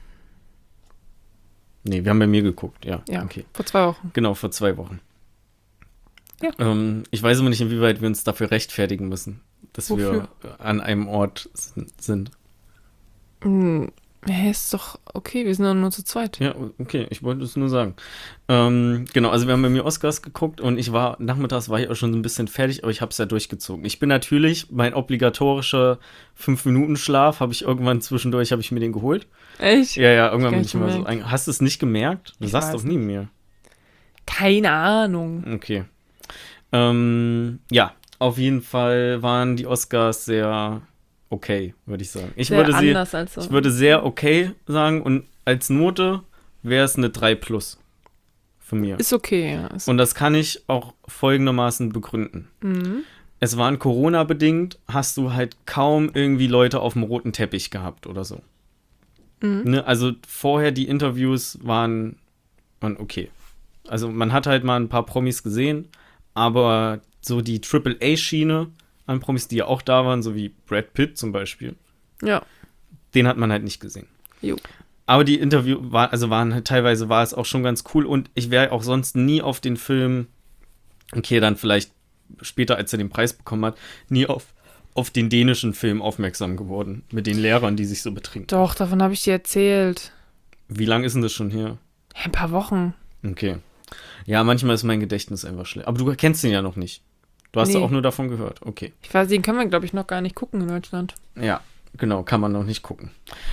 Nee, wir haben bei mir geguckt, ja. Ja, okay. vor 2 Wochen. Genau, vor 2 Wochen. Ja. Ich weiß aber nicht, inwieweit wir uns dafür rechtfertigen müssen, dass Wofür? wir an einem Ort sind. Ja, ist doch okay, wir sind doch nur zu zweit. Ja, okay, ich wollte es nur sagen. Genau, also wir haben bei mir Oscars geguckt und nachmittags war ich auch schon so ein bisschen fertig, aber ich habe es ja durchgezogen. Ich bin natürlich, mein obligatorischer 5-Minuten-Schlaf habe ich irgendwann zwischendurch, habe ich mir den geholt. Echt? Ja, irgendwann bin Gar ich immer so. nicht Hast du es nicht gemerkt? Du Ich sagst weiß doch nie mir. Keine Ahnung. Okay. Ja, auf jeden Fall waren die Oscars sehr okay, würde ich sagen. Ich Sehr würde anders als so. ich würde sehr okay sagen und als Note wäre es eine 3+ von mir. Ist okay, ja. Ist Und das kann ich auch folgendermaßen begründen. Es waren Corona-bedingt, hast du halt kaum irgendwie Leute auf dem roten Teppich gehabt oder so. Ne? Also vorher die Interviews waren okay. Also man hat halt mal ein paar Promis gesehen, aber so die AAA-Schiene an Promis, die ja auch da waren, so wie Brad Pitt zum Beispiel, ja. den hat man halt nicht gesehen. Jo. Aber die waren halt teilweise war es auch schon ganz cool und ich wäre auch sonst nie auf den Film, okay, dann vielleicht später, als er den Preis bekommen hat, nie auf den dänischen Film aufmerksam geworden, mit den Lehrern, die sich so betrinken. Doch, davon habe ich dir erzählt. Wie lange ist denn das schon her? Ein paar Wochen. Okay. Ja, manchmal ist mein Gedächtnis einfach schlecht. Aber du kennst den ja noch nicht. Du hast Nee. ja auch nur davon gehört. Okay. Ich weiß, den können wir, glaube ich, noch gar nicht gucken in Deutschland. Ja, genau, kann man noch nicht gucken.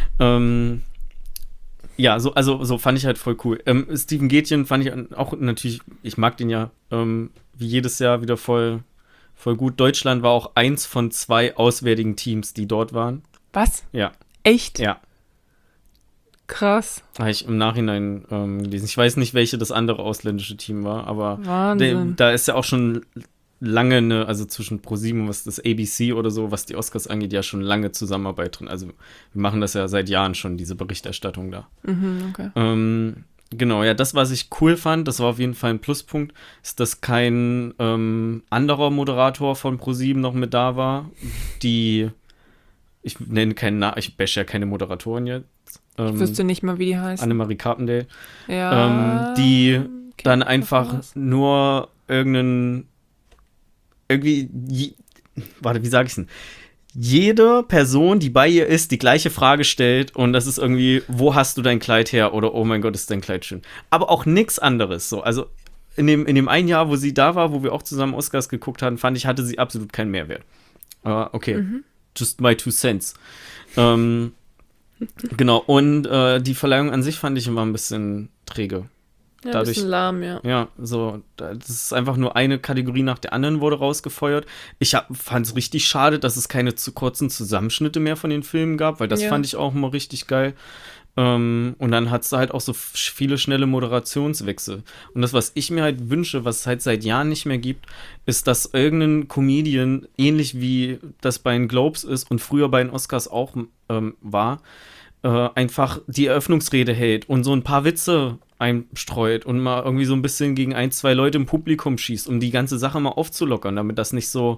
Ja, so fand ich halt voll cool. Steven Gätjen fand ich auch natürlich, ich mag den ja wie jedes Jahr wieder voll gut. Deutschland war auch 1 von 2 auswärtigen Teams, die dort waren. Was? Ja. Echt? Ja. Krass. Habe ich im Nachhinein gelesen. Ich weiß nicht, welche das andere ausländische Team war, aber Wahnsinn. da ist ja auch schon lange also zwischen ProSieben und was das ABC oder so, was die Oscars angeht, ja schon lange Zusammenarbeit drin. Also wir machen das ja seit Jahren schon, diese Berichterstattung da. Okay. Genau, ja, das, was ich cool fand, das war auf jeden Fall ein Pluspunkt, ist, dass kein anderer Moderator von ProSieben noch mit da war. Ich nenne keinen Namen, ich bash ja keine Moderatoren jetzt. Ich wüsste nicht mal, wie die heißt. Annemarie Carpendale. Ja. Die dann kennt einfach was. nur wie sage ich denn? Jede Person, die bei ihr ist, die gleiche Frage stellt und das ist irgendwie, wo hast du dein Kleid her? Oder oh mein Gott, ist dein Kleid schön. Aber auch nichts anderes. So. Also in dem einen Jahr, wo sie da war, wo wir auch zusammen Oscars geguckt haben, fand ich, hatte sie absolut keinen Mehrwert. Okay, just my 2 cents. Genau, und die Verleihung an sich fand ich immer ein bisschen träge. Ja, ein bisschen lahm, ja. Ja, so, das ist einfach nur eine Kategorie nach der anderen wurde rausgefeuert. Ich fand es richtig schade, dass es keine zu kurzen Zusammenschnitte mehr von den Filmen gab, weil das fand ich auch immer richtig geil. Und dann hat es halt auch so viele schnelle Moderationswechsel. Und das, was ich mir halt wünsche, was es halt seit Jahren nicht mehr gibt, ist, dass irgendein Comedian, ähnlich wie das bei den Globes ist und früher bei den Oscars auch war, einfach die Eröffnungsrede hält und so ein paar Witze einstreut und mal irgendwie so ein bisschen gegen 1, 2 Leute im Publikum schießt, um die ganze Sache mal aufzulockern, damit das nicht so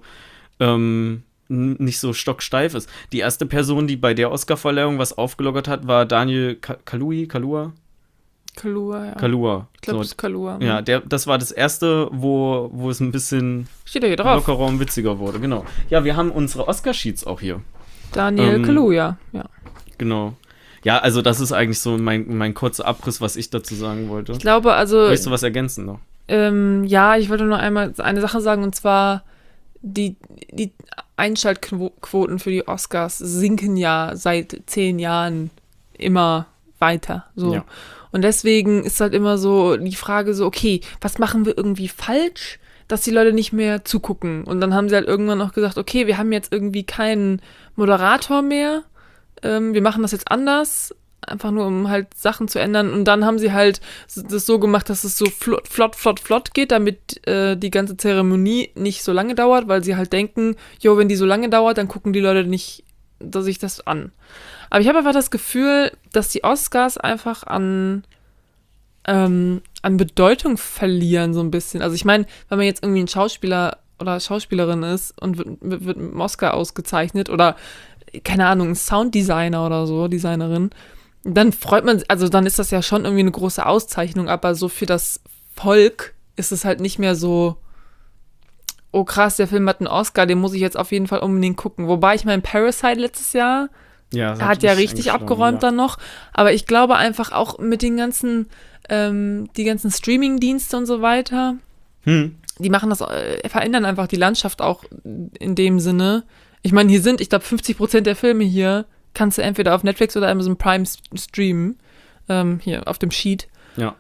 stocksteif ist. Die erste Person, die bei der Oscarverleihung was aufgelockert hat, war Daniel Kaluuya. Kaluuya, ja. Kaluuya. Ich glaube, So, das ist Kaluuya. ja, das war das erste, wo es ein bisschen Steht ja hier drauf. lockerer und witziger wurde, genau. Ja, wir haben unsere Oscar-Sheets auch hier. Daniel Kaluuya, ja. Genau. Ja, also das ist eigentlich so mein kurzer Abriss, was ich dazu sagen wollte. Ich glaube, also. Möchtest du was ergänzen noch? Ja, ich wollte nur einmal eine Sache sagen, und zwar die Einschaltquoten für die Oscars sinken ja seit 10 Jahren immer weiter. So. Ja. Und deswegen ist halt immer so die Frage so, okay, was machen wir irgendwie falsch, dass die Leute nicht mehr zugucken? Und dann haben sie halt irgendwann auch gesagt, okay, wir haben jetzt irgendwie keinen Moderator mehr, wir machen das jetzt anders, einfach nur um halt Sachen zu ändern. Und dann haben sie halt das so gemacht, dass es so flott geht, damit die ganze Zeremonie nicht so lange dauert, weil sie halt denken, jo, wenn die so lange dauert, dann gucken die Leute nicht sich das an. Aber ich habe einfach das Gefühl, dass die Oscars einfach an Bedeutung verlieren so ein bisschen. Also ich meine, wenn man jetzt irgendwie ein Schauspieler oder Schauspielerin ist und wird mit einem Oscar ausgezeichnet oder keine Ahnung, ein Sounddesigner oder so, Designerin, dann freut man sich, also dann ist das ja schon irgendwie eine große Auszeichnung, aber so für das Volk ist es halt nicht mehr so, oh krass, der Film hat einen Oscar, den muss ich jetzt auf jeden Fall unbedingt gucken. Wobei ich meine, Parasite letztes Jahr Ja, er hat ja richtig abgeräumt dann noch. Aber ich glaube einfach auch mit den ganzen, die ganzen Streaming-Dienste und so weiter, die machen das, verändern einfach die Landschaft auch in dem Sinne. Ich meine, hier sind, ich glaube, 50% der Filme hier kannst du entweder auf Netflix oder Amazon Prime streamen. Hier auf dem Sheet. Ja.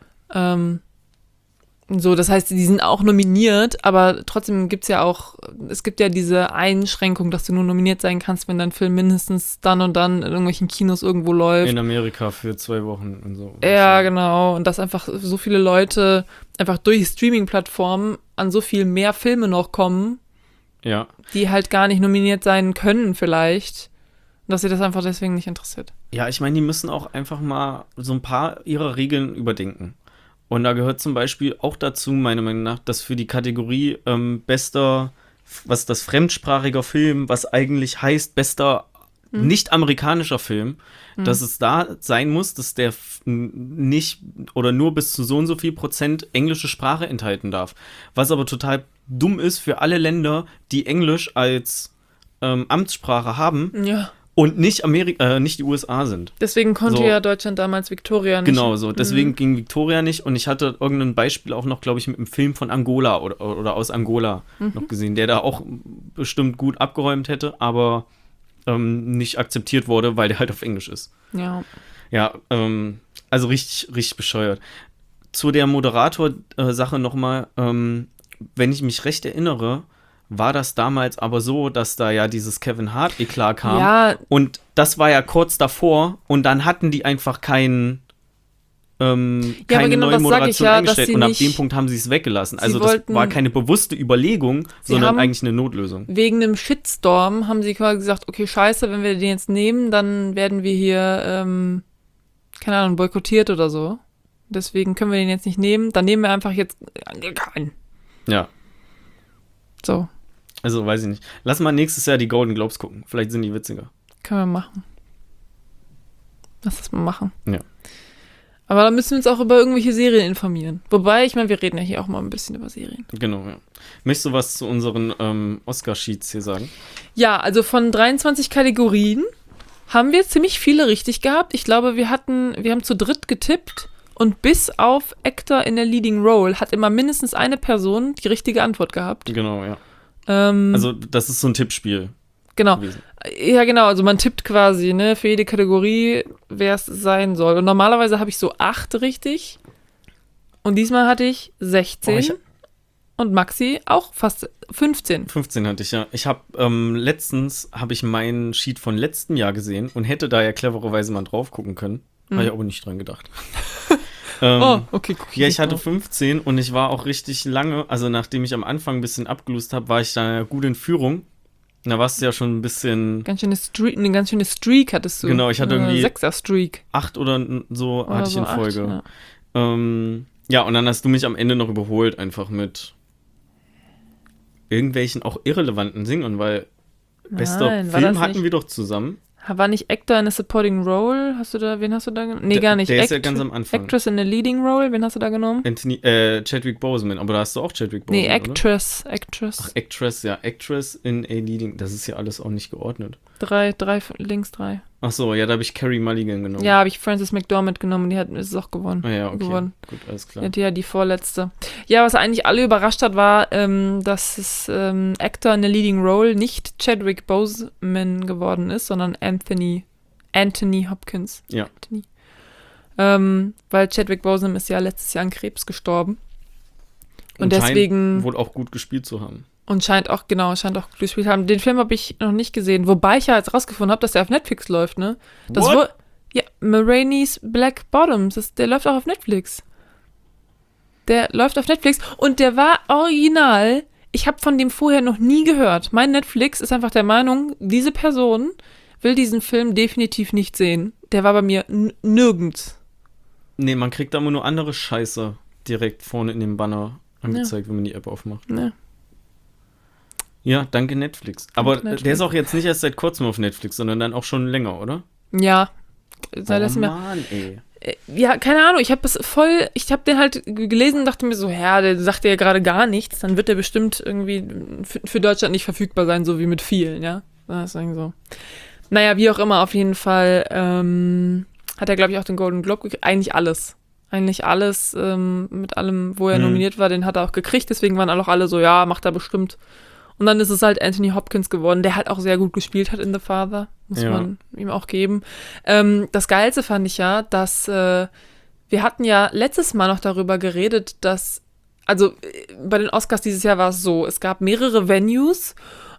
So, das heißt, die sind auch nominiert, aber trotzdem gibt es gibt ja diese Einschränkung, dass du nur nominiert sein kannst, wenn dein Film mindestens dann und dann in irgendwelchen Kinos irgendwo läuft. In Amerika für 2 Wochen und so. Ja, genau. Und dass einfach so viele Leute einfach durch Streaming-Plattformen an so viel mehr Filme noch kommen, ja, die halt gar nicht nominiert sein können vielleicht, dass sie das einfach deswegen nicht interessiert. Ja, ich meine, die müssen auch einfach mal so ein paar ihrer Regeln überdenken. Und da gehört zum Beispiel auch dazu, meiner Meinung nach, dass für die Kategorie bester, was das fremdsprachiger Film, was eigentlich heißt, bester nicht-amerikanischer Film, dass es da sein muss, dass der nicht oder nur bis zu so und so viel Prozent englische Sprache enthalten darf. Was aber total dumm ist für alle Länder, die Englisch als Amtssprache haben. Ja. Und nicht die USA sind. Deswegen konnte ja Deutschland damals Victoria nicht. Genau so, deswegen ging Victoria nicht. Und ich hatte irgendein Beispiel auch noch, glaube ich, mit einem Film von Angola oder aus Angola noch gesehen, der da auch bestimmt gut abgeräumt hätte, aber nicht akzeptiert wurde, weil der halt auf Englisch ist. Ja. Ja, also richtig, richtig bescheuert. Zu der Moderator-Sache nochmal, wenn ich mich recht erinnere, war das damals aber so, dass da ja dieses Kevin Hart-Eklat kam. Ja. Und das war ja kurz davor und dann hatten die einfach keine neue Moderation eingestellt und ab dem Punkt haben sie es weggelassen. Also das war keine bewusste Überlegung, sondern eigentlich eine Notlösung. Wegen einem Shitstorm haben sie quasi gesagt, okay, scheiße, wenn wir den jetzt nehmen, dann werden wir hier, keine Ahnung, boykottiert oder so. Deswegen können wir den jetzt nicht nehmen. Dann nehmen wir einfach jetzt keinen. Ja. So. Also, weiß ich nicht. Lass mal nächstes Jahr die Golden Globes gucken. Vielleicht sind die witziger. Können wir machen. Lass das mal machen. Ja. Aber dann müssen wir uns auch über irgendwelche Serien informieren. Wobei, ich meine, wir reden ja hier auch mal ein bisschen über Serien. Genau, ja. Möchtest du was zu unseren Oscar-Sheets hier sagen? Ja, also von 23 Kategorien haben wir ziemlich viele richtig gehabt. Ich glaube, wir haben zu dritt getippt und bis auf Actor in der Leading Role hat immer mindestens eine Person die richtige Antwort gehabt. Genau, ja. Also, das ist so ein Tippspiel. Genau. Gewesen. Ja, genau. Also, man tippt quasi, ne, für jede Kategorie, wer es sein soll. Und normalerweise habe ich so 8 richtig. Und diesmal hatte ich 16. Und Maxi auch fast 15. 15 hatte ich, ja. Ich habe letztens meinen Sheet von letztem Jahr gesehen und hätte da ja clevererweise mal drauf gucken können. Habe ich aber nicht dran gedacht. Okay, guck ja, ich hatte 15 und ich war auch richtig lange, also nachdem ich am Anfang ein bisschen abgelöst habe, war ich da gut in Führung. Da warst du ja schon ein bisschen... Eine ganz schöne Streak hattest du. Genau, ich hatte irgendwie 6er-Streak. 8 oder so hatte ich in Folge. 8, ja. Ja, und dann hast du mich am Ende noch überholt, einfach mit irgendwelchen auch irrelevanten Singern, weil bester Film hatten wir doch zusammen. War nicht Actor in a Supporting Role? Wen hast du da genommen? Nee, gar nicht. Der ist ja ganz am Anfang. Actress in a Leading Role, wen hast du da genommen? Chadwick Boseman, aber da hast du auch Chadwick Boseman, nee, Actress. Oder? Ach, Actress, ja. Actress in a Leading, das ist ja alles auch nicht geordnet. Links 3. Ach so, ja, da habe ich Carey Mulligan genommen. Ja, habe ich Frances McDormand genommen, die ist es auch gewonnen. Ah ja, okay. Gewonnen. Gut, alles klar. Die hatte ja die vorletzte. Ja, was eigentlich alle überrascht hat, war, dass es Actor in der Leading Role nicht Chadwick Boseman geworden ist, sondern Anthony Hopkins. Ja. Weil Chadwick Boseman ist ja letztes Jahr an Krebs gestorben. Und deswegen scheint wohl auch gut gespielt zu haben. Und scheint auch gut gespielt haben. Den Film habe ich noch nicht gesehen, wobei ich ja jetzt rausgefunden habe, dass der auf Netflix läuft, ne? Ja, Ma Rainey's Black Bottoms, der läuft auch auf Netflix. Der läuft auf Netflix und der war original. Ich habe von dem vorher noch nie gehört. Mein Netflix ist einfach der Meinung, diese Person will diesen Film definitiv nicht sehen. Der war bei mir nirgends. Nee, man kriegt da immer nur andere Scheiße direkt vorne in dem Banner angezeigt, wenn man die App aufmacht. Ja. Ja, danke Netflix. Aber der ist auch jetzt nicht erst seit kurzem auf Netflix, sondern dann auch schon länger, oder? Ja. Mann, ey. Ja, keine Ahnung, ich habe den halt gelesen und dachte mir so, ja, der sagt ja gerade gar nichts, dann wird der bestimmt irgendwie für Deutschland nicht verfügbar sein, so wie mit vielen, ja. Das ist irgendwie so. Naja, wie auch immer, auf jeden Fall hat er, glaube ich, auch den Golden Globe gekriegt. Eigentlich alles. Mit allem, wo er nominiert war, den hat er auch gekriegt. Deswegen waren auch alle so, ja, macht er bestimmt. Und dann ist es halt Anthony Hopkins geworden, der halt auch sehr gut gespielt hat in The Father. Muss man ihm auch geben. Das Geilste fand ich ja, dass wir hatten ja letztes Mal noch darüber geredet, dass, also bei den Oscars dieses Jahr war es so, es gab mehrere Venues,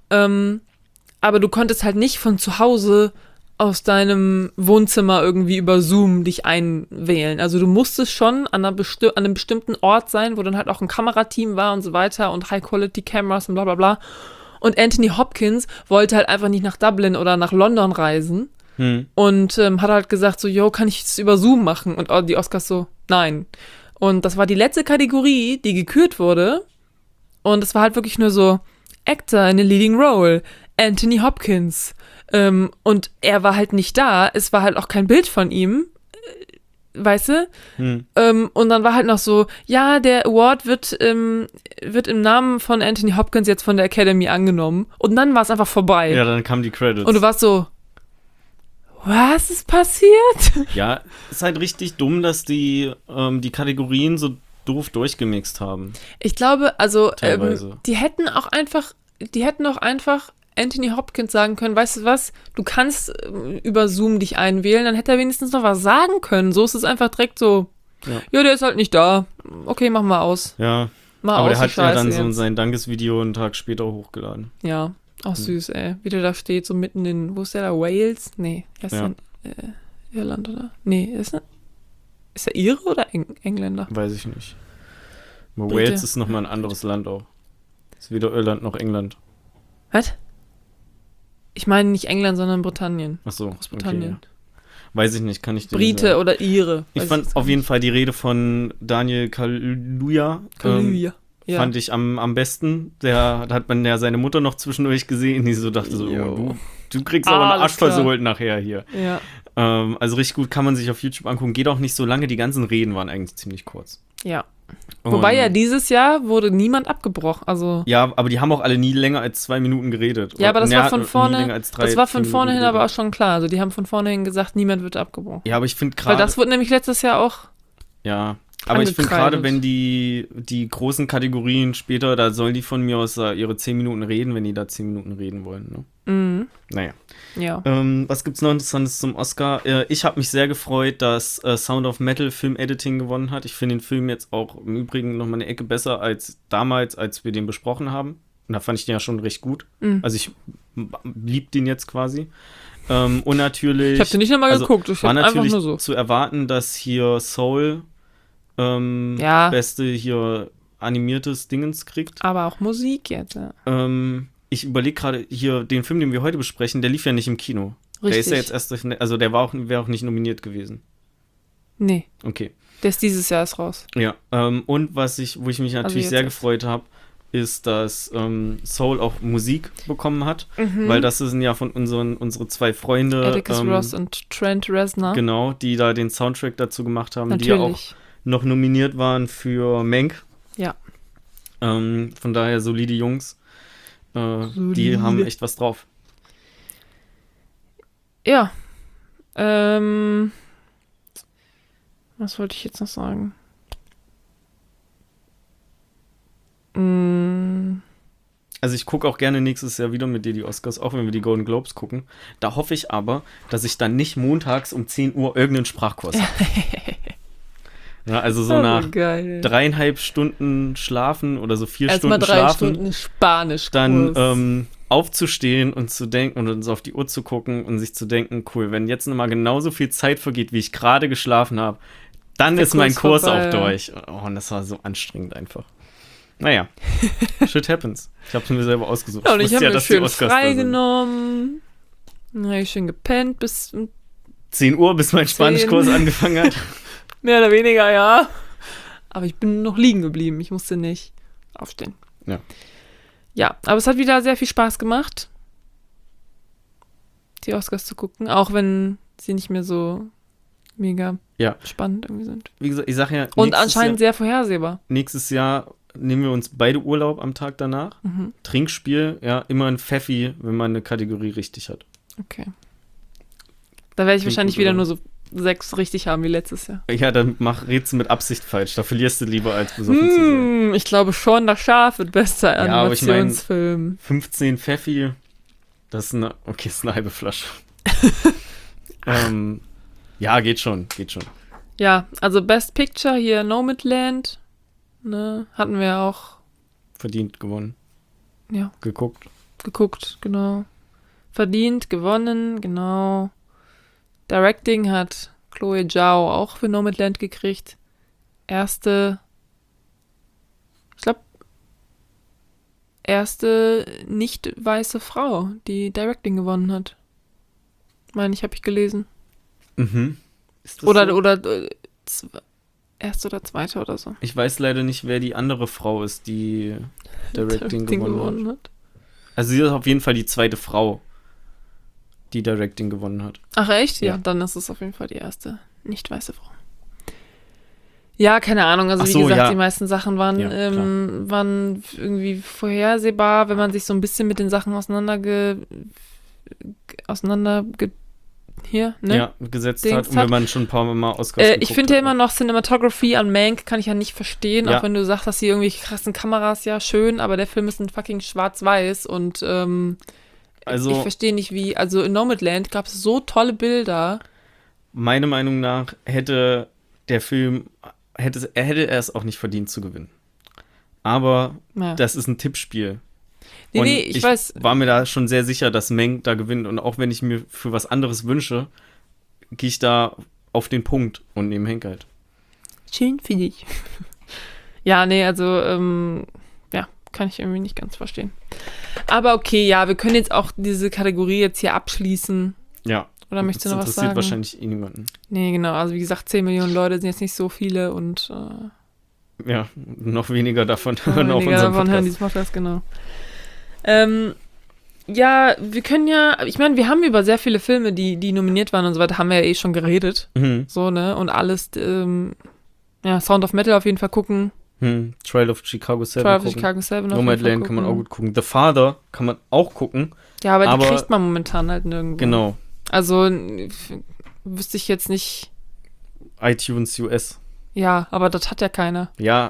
aber du konntest halt nicht von zu Hause aus deinem Wohnzimmer irgendwie über Zoom dich einwählen. Also du musstest schon an einem bestimmten Ort sein, wo dann halt auch ein Kamerateam war und so weiter und High-Quality-Cameras und bla bla bla. Und Anthony Hopkins wollte halt einfach nicht nach Dublin oder nach London reisen und hat halt gesagt so, yo, kann ich das über Zoom machen? Und die Oscars so, nein. Und das war die letzte Kategorie, die gekürt wurde. Und es war halt wirklich nur so, Actor in a Leading Role, Anthony Hopkins. Und er war halt nicht da. Es war halt auch kein Bild von ihm. Weißt du? Und dann war halt noch so, ja, der Award wird im Namen von Anthony Hopkins jetzt von der Academy angenommen. Und dann war es einfach vorbei. Ja, dann kamen die Credits. Und du warst so, was ist passiert? Ja, ist halt richtig dumm, dass die Kategorien so doof durchgemixt haben. Ich glaube, also Teilweise. die hätten auch einfach Anthony Hopkins sagen können, weißt du was, du kannst über Zoom dich einwählen, dann hätte er wenigstens noch was sagen können. So ist es einfach direkt so, ja, der ist halt nicht da. Okay, mach mal aus. Ja, mal aber aus, der hat ja dann so jetzt. sein Dankesvideo einen Tag später hochgeladen. Ja, auch süß, ey. Wie der da steht, so mitten in, wo ist der da, Wales? Nee, er ist in Irland, oder? Nee, ist er Ire oder Engländer? Weiß ich nicht. Aber Brite. Wales ist nochmal ein anderes Land auch. Ist weder Irland noch England. Was? Ich meine nicht England, sondern Britannien. Ach so, Großbritannien. okay. Weiß ich nicht, kann ich dir Brite nicht sagen. oder Ire. Ich fand auf jeden Fall die Rede von Daniel Kaluuya Ja. fand ich am besten. Da hat man ja seine Mutter noch zwischendurch gesehen, die so dachte so, Jo. du kriegst aber einen Alles Arsch klar. versohlt nachher hier. Ja. Also richtig gut, kann man sich auf YouTube angucken. Geht auch nicht so lange, die ganzen Reden waren eigentlich ziemlich kurz. Ja. Wobei ja dieses Jahr wurde niemand abgebrochen. Also Ja, aber die haben auch alle nie länger als 2 Minuten geredet. ja, aber das Ja, war von nie vorne. länger als 3, Das war von 4 vorne hin Minuten aber auch geredet. schon klar. Also die haben von vornherein gesagt, niemand wird abgebrochen. Ja, aber ich finde Weil gerade. das wurde nämlich letztes Jahr auch. Ja, aber ich finde angekreidet. gerade, wenn die großen Kategorien später, da sollen die von mir aus ihre 10 Minuten reden, wenn die da 10 Minuten reden wollen. Ne? Naja. Ja. Was gibt's noch Interessantes zum Oscar? Ich habe mich sehr gefreut, dass Sound of Metal Film Editing gewonnen hat. Ich finde den Film jetzt auch im Übrigen noch mal eine Ecke besser als damals, als wir den besprochen haben. Und da fand ich den ja schon recht gut. Also ich lieb den jetzt quasi. Und natürlich. Ich habe den nicht nochmal geguckt. Ich war hab einfach natürlich nur so. zu erwarten, dass hier Soul beste hier animiertes Dingens kriegt. Aber auch Musik jetzt. Ja. Ich überlege gerade hier, den Film, den wir heute besprechen, der lief ja nicht im Kino. Der ist ja Richtig. jetzt erst, also der wäre auch nicht nominiert gewesen. Nee, Okay. der ist dieses Jahr erst raus. Ja, und wo ich mich natürlich jetzt sehr erst. gefreut habe, ist, dass Soul auch Musik bekommen hat, weil das sind ja von unsere 2 Freunde, Atticus Ross und Trent Reznor. genau, die da den Soundtrack dazu gemacht haben, die ja auch Natürlich. noch nominiert waren für Mank. Ja. Von daher solide Jungs. Die Solide. haben echt was drauf. Ja. Was wollte ich jetzt noch sagen? Also ich gucke auch gerne nächstes Jahr wieder mit dir die Oscars, auch wenn wir die Golden Globes gucken. Da hoffe ich aber, dass ich dann nicht montags um 10 Uhr irgendeinen Sprachkurs habe. Ja, also so nach geil. 3,5 Stunden schlafen oder so 4 Erstmal Stunden 3 schlafen, Stunden Spanisch. dann aufzustehen und zu denken und uns auf die Uhr zu gucken und sich zu denken, cool, wenn jetzt nochmal genauso viel Zeit vergeht, wie ich gerade geschlafen habe, dann Der ist mein Kurs Kurs vorbei, auch ja. durch. Oh, und das war so anstrengend einfach. Naja, shit happens. Ich habe es mir selber ausgesucht. Ja, und ich wusste habe mir dass die schön Oscars da sind. freigenommen. Dann habe ich schön gepennt bis 10 Uhr, bis mein Spanischkurs angefangen hat. mehr oder weniger, ja. Aber ich bin noch liegen geblieben. Ich musste nicht aufstehen. Ja. Ja, aber es hat wieder sehr viel Spaß gemacht, die Oscars zu gucken. Auch wenn sie nicht mehr so mega Ja. spannend irgendwie sind. Wie gesagt, ich sage ja, Und anscheinend sehr vorhersehbar. nächstes Jahr nehmen wir uns beide Urlaub am Tag danach. Trinkspiel, ja, immer ein Pfeffi, wenn man eine Kategorie richtig hat. Okay. Da werde ich Klingt wahrscheinlich gut, wieder oder? nur so 6 richtig haben wie letztes Jahr. Ja, dann redst du mit Absicht falsch. Da verlierst du lieber als besoffen zu sein. Ich glaube schon, das Schaf wird bester Ja, aber ich mein- Animationsfilm. 15 Pfeffi, das ist ist eine halbe Flasche. Ja, geht schon. Ja, also Best Picture hier Nomadland, ne, hatten wir auch Verdient gewonnen. Ja. Geguckt. Genau. Verdient, gewonnen, genau. Directing hat Chloe Zhao auch für Nomadland gekriegt. Erste nicht weiße Frau, die Directing gewonnen hat. Meine ich, habe ich gelesen. Mhm. Ist das Oder, so? erste oder zweite oder so. Ich weiß leider nicht, wer die andere Frau ist, die Directing gewonnen hat. Also sie ist auf jeden Fall die zweite Frau, die Directing gewonnen hat. Ach echt? Ja, Ja. dann ist es auf jeden Fall die erste nicht weiße Frau. Ja, keine Ahnung. Also Ach wie so, gesagt, ja. die meisten Sachen waren irgendwie vorhersehbar, wenn man sich so ein bisschen mit den Sachen Gesetzt Dings hat. Und hat. wenn man schon ein paar Mal Oscars Ich finde ja immer noch Cinematography an Mank kann ich ja nicht verstehen, Ja. auch wenn du sagst, dass die irgendwie krassen Kameras, ja schön, aber der Film ist ein fucking schwarz-weiß und Also ich verstehe nicht wie, also in Nomadland gab es so tolle Bilder. meiner Meinung nach hätte der Film, hätte er es auch nicht verdient zu gewinnen. Aber Ja. das ist ein Tippspiel. Nee, Und ich weiß. war mir da schon sehr sicher, dass Meng da gewinnt. Und auch wenn ich mir für was anderes wünsche, gehe ich da auf den Punkt und nehme Henk halt. Schön finde ich. Ja, nee, also, ja, kann ich irgendwie nicht ganz verstehen. Aber okay, ja, wir können jetzt auch diese Kategorie jetzt hier abschließen. Ja. Oder möchtest du noch was interessiert sagen? wahrscheinlich eh niemanden. Nee, genau, also wie gesagt, 10 Millionen Leute sind jetzt nicht so viele und Ja, noch weniger davon hören auf unserem hören Podcast. diesen Podcast, genau. Ja, wir können ja, ich meine, wir haben über sehr viele Filme, die nominiert waren und so weiter, haben wir ja eh schon geredet. Mhm. So, ne? Und alles, ja, Sound of Metal auf jeden Fall gucken. Trial of Chicago 7 Trial of gucken. Chicago 7 auf jeden Fall Nomadland kann man auch gut gucken. The Father kann man auch gucken. Ja, aber die aber- kriegt man momentan halt nirgendwo. Genau. Also, wüsste ich jetzt nicht, iTunes US. ja, aber das hat ja keiner. Ja,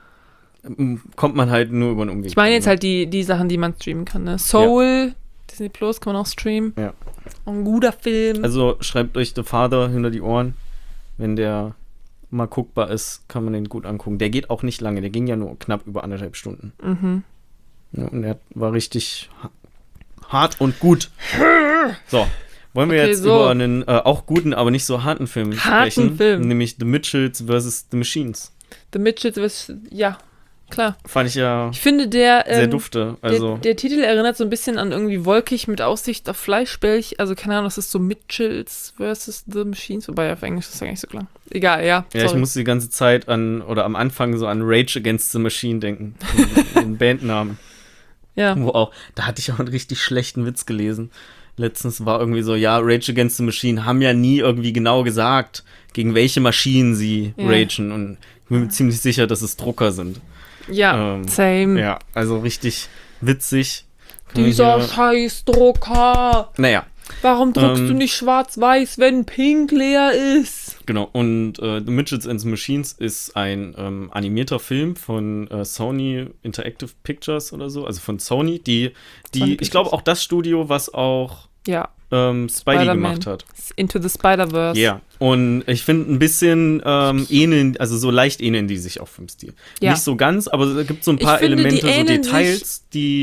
kommt man halt nur über einen Umweg. Ich meine jetzt halt die Sachen, die man streamen kann, ne? Soul, Disney Plus kann man auch streamen. Ja. Ein guter Film. Also schreibt euch The Father hinter die Ohren. Wenn der mal guckbar ist, kann man den gut angucken. Der geht auch nicht lange. Der ging ja nur knapp über 1,5 Stunden. Mhm. Ja, und der war richtig hart und gut. So, wollen wir Okay, jetzt so. über einen auch guten, aber nicht so harten Film sprechen. Film. Nämlich The Mitchells vs. The Machines. The Mitchells, ja, klar. Fand ich ja Ich finde, der sehr dufte. Also, der Titel erinnert so ein bisschen an irgendwie wolkig mit Aussicht auf Fleischbällchen. Also, keine Ahnung, das ist so Mitchells versus The Machines. Wobei auf Englisch ist das gar nicht so klar. Egal, ja. ja, ich musste die ganze Zeit am Anfang so an Rage Against the Machine denken. Den Bandnamen. Ja. Wo auch, da hatte ich auch einen richtig schlechten Witz gelesen. Letztens war irgendwie so, ja, Rage Against the Machine haben ja nie irgendwie genau gesagt, gegen welche Maschinen sie ragen. Und ich bin mir ziemlich sicher, dass es Drucker sind. Ja, same. Ja, also richtig witzig. Kann man Dieser hier- Scheißdrucker. Naja, Warum druckst du nicht schwarz-weiß, wenn pink leer ist? genau. Und The Midgets and the Machines ist ein animierter Film von Sony Interactive Pictures oder so, also von Sony, die Sony ich glaube auch das Studio, was auch Ja, Spidey Spider-Man. gemacht hat. Into the Spider-Verse. Ja, und ich finde ein bisschen ähneln, also so leicht ähneln die sich auch vom Stil. Ja. Nicht so ganz, aber es gibt so ein Ich paar finde, die Elemente, so ähneln Details,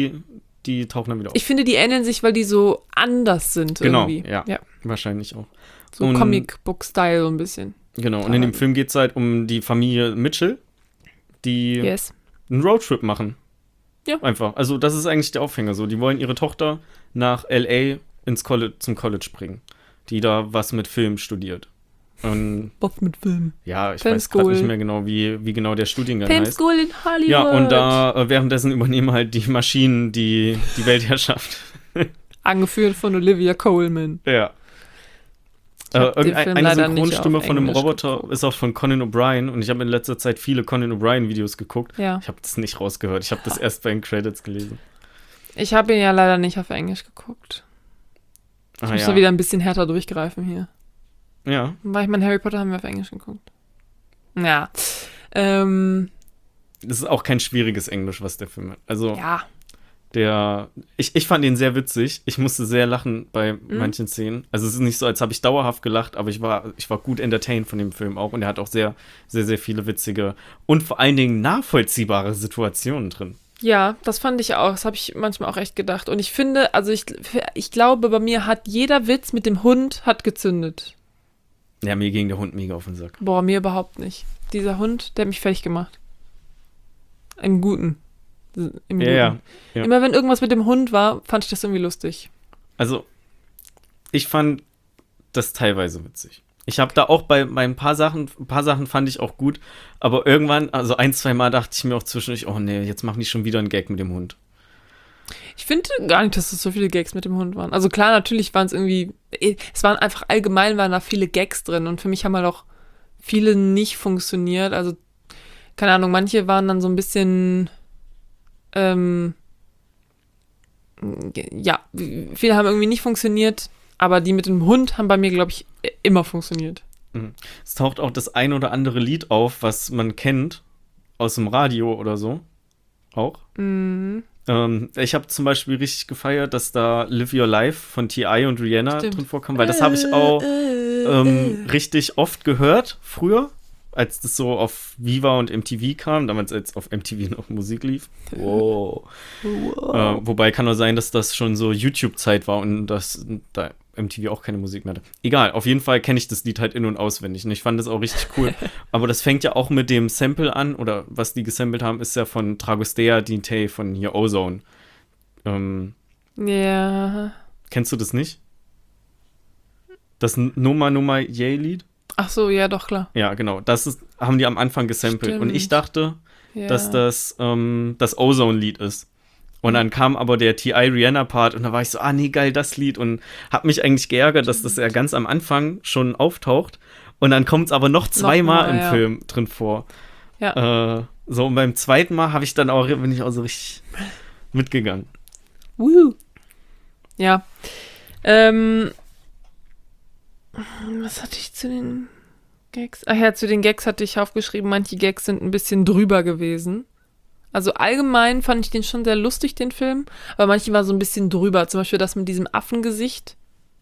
die tauchen dann wieder auf. Ich finde, die ähneln sich, weil die so anders sind Genau, irgendwie. ja. Wahrscheinlich auch. So Und- Comic-Book-Style so ein bisschen. Genau, und in dem Film geht es halt um die Familie Mitchell, die Yes. einen Roadtrip machen. Ja. Einfach. Also das ist eigentlich der Aufhänger so. Die wollen ihre Tochter nach L.A. zum College bringen, die da was mit Film studiert. Und Bob mit Film. ja, ich Film weiß gerade School. nicht mehr genau, wie genau der Studiengang Film heißt. School in Hollywood. Ja, und da währenddessen übernehmen halt die Maschinen die Weltherrschaft. Angeführt von Olivia Coleman. Ja. Ich hab den Film Eine leider nicht Synchronstimme auf von einem Englisch Roboter geguckt. ist auch von Conan O'Brien und ich habe in letzter Zeit viele Conan O'Brien-Videos geguckt. Ja. Ich habe das nicht rausgehört. Ich habe das erst bei den Credits gelesen. Ich habe ihn ja leider nicht auf Englisch geguckt. Ich muss da wieder ein bisschen härter durchgreifen hier. Ja. Weil ich meine, Harry Potter haben wir auf Englisch geguckt. Ja. Das ist auch kein schwieriges Englisch, was der Film hat. Also, ja. Ich fand ihn sehr witzig. Ich musste sehr lachen bei manchen Szenen. Also, es ist nicht so, als habe ich dauerhaft gelacht, aber ich war gut entertained von dem Film auch. Und er hat auch sehr, sehr, sehr viele witzige und vor allen Dingen nachvollziehbare Situationen drin. Ja, das fand ich auch. Das habe ich manchmal auch echt gedacht. Und ich finde, also ich glaube, bei mir hat jeder Witz mit dem Hund hat gezündet. Ja, mir ging der Hund mega auf den Sack. Boah, mir überhaupt nicht. Dieser Hund, der hat mich fertig gemacht. Im Guten. Im Guten. Ja. Immer wenn irgendwas mit dem Hund war, fand ich das irgendwie lustig. Also, ich fand das teilweise witzig. Ich habe da auch bei ein paar Sachen fand ich auch gut, aber irgendwann, also 1-2 Mal dachte ich mir auch zwischendurch, oh nee, jetzt machen die schon wieder einen Gag mit dem Hund. Ich finde gar nicht, dass es so viele Gags mit dem Hund waren. Also klar, natürlich waren es waren einfach allgemein, waren da viele Gags drin und für mich haben halt auch viele nicht funktioniert. Also, keine Ahnung, manche waren dann so ein bisschen, ja, viele haben irgendwie nicht funktioniert, aber die mit dem Hund haben bei mir, glaube ich, immer funktioniert. Es taucht auch das ein oder andere Lied auf, was man kennt aus dem Radio oder so. Auch. Mhm. Ich habe zum Beispiel richtig gefeiert, dass da Live Your Life von T.I. und Rihanna drin vorkam, weil das habe ich auch richtig oft gehört früher, als das so auf Viva und MTV kam, damals als auf MTV noch Musik lief. Wow. Wobei kann nur sein, dass das schon so YouTube-Zeit war und dass da MTV auch keine Musik mehr hatte. Egal, auf jeden Fall kenne ich das Lied halt in- und auswendig und ich fand das auch richtig cool. Aber das fängt ja auch mit dem Sample an, oder was die gesampelt haben, ist ja von Dragostea Dinte von hier Ozone. Ja. Kennst du das nicht? Das Noma Yay-Lied? Ach so, ja, doch, klar. Ja, genau. Haben die am Anfang gesampelt. Stimmt. Und ich dachte, Ja. dass das Ozone-Lied ist. Und dann kam aber der T.I.-Rihanna-Part und da war ich so, nee, geil, das Lied. Und hab mich eigentlich geärgert, dass das ja ganz am Anfang schon auftaucht. Und dann kommt es aber noch zweimal im Film drin vor. Ja. So, und beim zweiten Mal bin ich auch so richtig mitgegangen. Woo. Ja. Was hatte ich zu den Gags? Ach ja, zu den Gags hatte ich aufgeschrieben, manche Gags sind ein bisschen drüber gewesen. Also allgemein fand ich den schon sehr lustig, den Film, aber manche war so ein bisschen drüber. Zum Beispiel das mit diesem Affengesicht.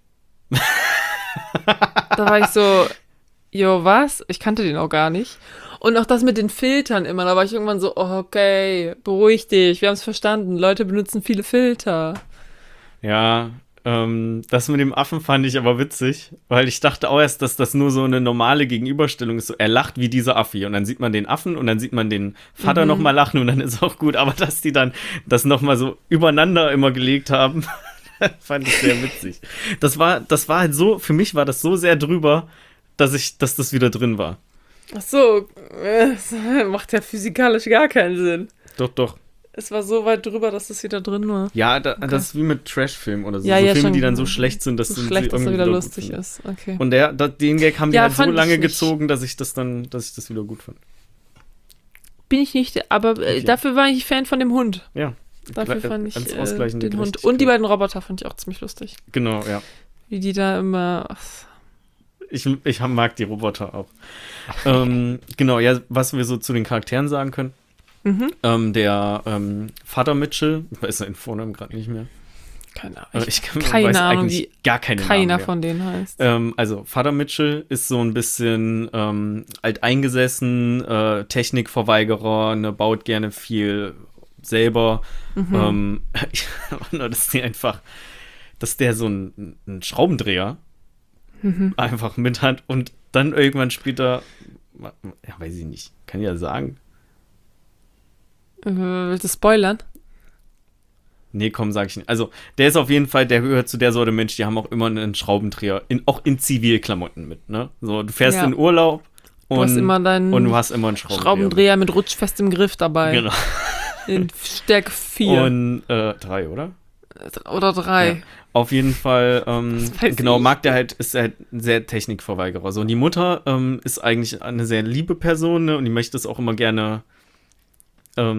Da war ich so, jo, was? Ich kannte den auch gar nicht. Und auch das mit den Filtern immer, da war ich irgendwann so, oh, okay, beruhig dich, wir haben es verstanden, Leute benutzen viele Filter. Ja, das mit dem Affen fand ich aber witzig, weil ich dachte auch erst, dass das nur so eine normale Gegenüberstellung ist. So, er lacht wie dieser Affe und dann sieht man den Affen und dann sieht man den Vater nochmal lachen und dann ist auch gut. Aber dass die dann das nochmal so übereinander immer gelegt haben, fand ich sehr witzig. Das war halt so, für mich war das so sehr drüber, dass das wieder drin war. Ach so, das macht ja physikalisch gar keinen Sinn. Doch. Es war so weit drüber, dass das wieder drin war. Ja, das ist wie mit Trash-Filmen oder so. Ja, so ja, Filme, schon die dann so schlecht sind, dass so sie schlecht, dass er irgendwie wieder gut lustig finden. ist. Okay. Und den Gag haben die Ja, halt so fand ich lange nicht. gezogen, dass ich das wieder gut fand. Bin ich nicht, aber Okay. dafür war ich Fan von dem Hund. Ja. Dafür fand ich Als ausgleichende den Hund. Gerechtigkeit. Und die beiden Roboter fand ich auch ziemlich lustig. Genau, ja. Wie die da immer... Ich mag die Roboter auch. Genau, ja, was wir so zu den Charakteren sagen können. Der Vater Mitchell, ich weiß seinen Vornamen gerade nicht mehr. Keine Ahnung. Ich keine weiß Ahnung, eigentlich gar keine Namen keiner mehr. von denen heißt. Also Vater Mitchell ist so ein bisschen alteingesessen, Technikverweigerer, ne, baut gerne viel selber. Nur, dass der so einen Schraubendreher einfach mit hat und dann irgendwann später, ja, weiß ich nicht, kann ich ja sagen. Willst du spoilern? Nee, komm, sag ich nicht. Also, der ist auf jeden Fall, der gehört zu der Sorte Mensch, die haben auch immer einen Schraubendreher, auch in Zivilklamotten mit, ne? So, du fährst in Urlaub und du hast immer du hast immer einen Schraubendreher mit rutschfestem Griff dabei. Genau. In Stärke 4. Und 3, oder? Oder 3. Ja. Auf jeden Fall, weiß genau, ich. ist halt ein sehr Technikverweigerer. So, und die Mutter ist eigentlich eine sehr liebe Person, ne? Und die möchte es auch immer gerne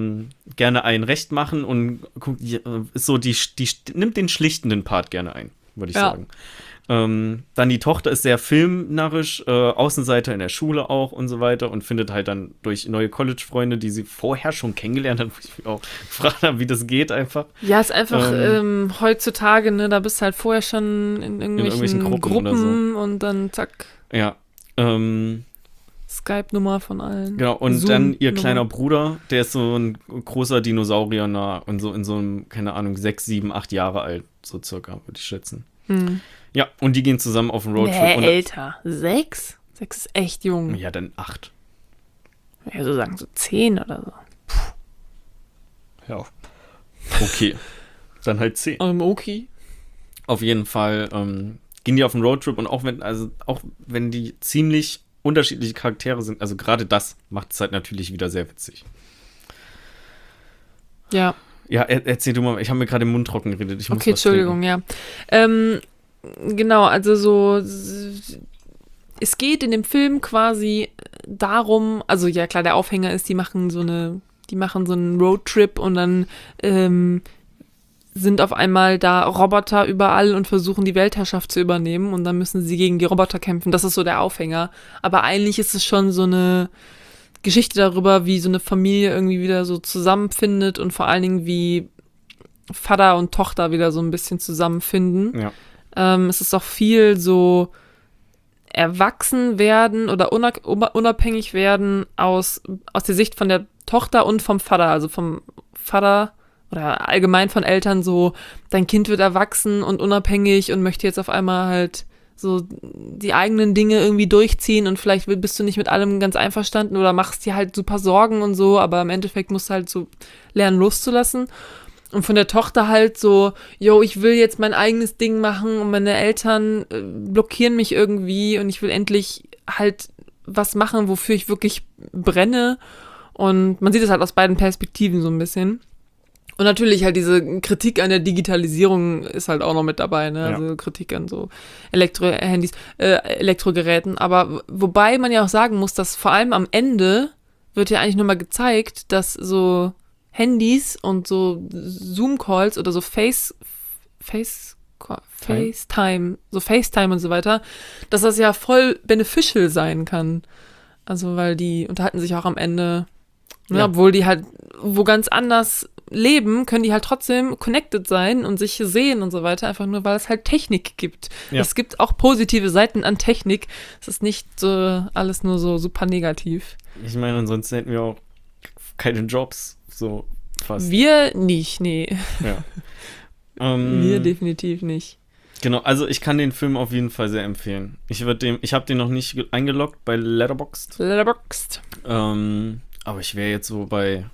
einen recht machen und guckt, ist so nimmt den schlichtenden Part gerne ein. würde ich Ja. sagen. Dann die Tochter ist sehr filmnarrisch, Außenseiter in der Schule auch und so weiter und findet halt dann durch neue College-Freunde, die sie vorher schon kennengelernt hat, wo ich mich auch gefragt habe, wie das geht einfach. Ja, ist einfach heutzutage, ne, da bist du halt vorher schon in irgendwelchen Gruppen oder so. und dann zack, Ja. Skype-Nummer von allen. Genau, und Zoom dann ihr Nummer. kleiner Bruder, der ist so ein großer Dinosaurier nah und so in so einem, keine Ahnung, 6, 7, 8 Jahre alt, so circa, würde ich schätzen. Ja, und die gehen zusammen auf einen Roadtrip. Nee, Und älter. 6? 6 ist echt jung. ja, dann 8. Ja, so sagen so 10 oder so. Ja. Okay. Dann halt 10. Okay. Auf jeden Fall gehen die auf einen Roadtrip und auch wenn die ziemlich unterschiedliche Charaktere sind, also gerade das macht es halt natürlich wieder sehr witzig. Ja. Ja, erzähl du mal, ich habe mir gerade den Mund trocken geredet. Ich muss Okay, was Entschuldigung, ja. Genau, also so, es geht in dem Film quasi darum, also ja klar, der Aufhänger ist, die machen so einen Roadtrip und dann sind auf einmal da Roboter überall und versuchen die Weltherrschaft zu übernehmen und dann müssen sie gegen die Roboter kämpfen. Das ist so der Aufhänger. Aber eigentlich ist es schon so eine Geschichte darüber, wie so eine Familie irgendwie wieder so zusammenfindet und vor allen Dingen wie Vater und Tochter wieder so ein bisschen zusammenfinden. Ja. Es ist auch viel so erwachsen werden oder unabhängig werden aus der Sicht von der Tochter und vom Vater, also vom Vater oder allgemein von Eltern so, dein Kind wird erwachsen und unabhängig und möchte jetzt auf einmal halt so die eigenen Dinge irgendwie durchziehen und vielleicht bist du nicht mit allem ganz einverstanden oder machst dir halt super Sorgen und so, aber im Endeffekt musst du halt so lernen loszulassen. Und von der Tochter halt so, yo, ich will jetzt mein eigenes Ding machen und meine Eltern blockieren mich irgendwie und ich will endlich halt was machen, wofür ich wirklich brenne. Und man sieht es halt aus beiden Perspektiven so ein bisschen. Und natürlich halt diese Kritik an der Digitalisierung ist halt auch noch mit dabei, ne? Ja. Also Kritik an so Elektrogeräten. Aber wobei man ja auch sagen muss, dass vor allem am Ende wird ja eigentlich nochmal gezeigt, dass so Handys und so Zoom-Calls oder so FaceTime und so weiter, dass das ja voll beneficial sein kann. Also, weil die unterhalten sich auch am Ende, ne, Ja. obwohl die halt wo ganz anders leben, können die halt trotzdem connected sein und sich sehen und so weiter, einfach nur, weil es halt Technik gibt. Ja. Es gibt auch positive Seiten an Technik. Es ist nicht so alles nur so super negativ. Ich meine, ansonsten hätten wir auch keine Jobs, so fast. Wir nicht, nee. Ja. Wir definitiv nicht. Genau, also ich kann den Film auf jeden Fall sehr empfehlen. Ich habe den noch nicht eingeloggt bei Letterboxd. Letterboxd. Aber ich wäre jetzt so bei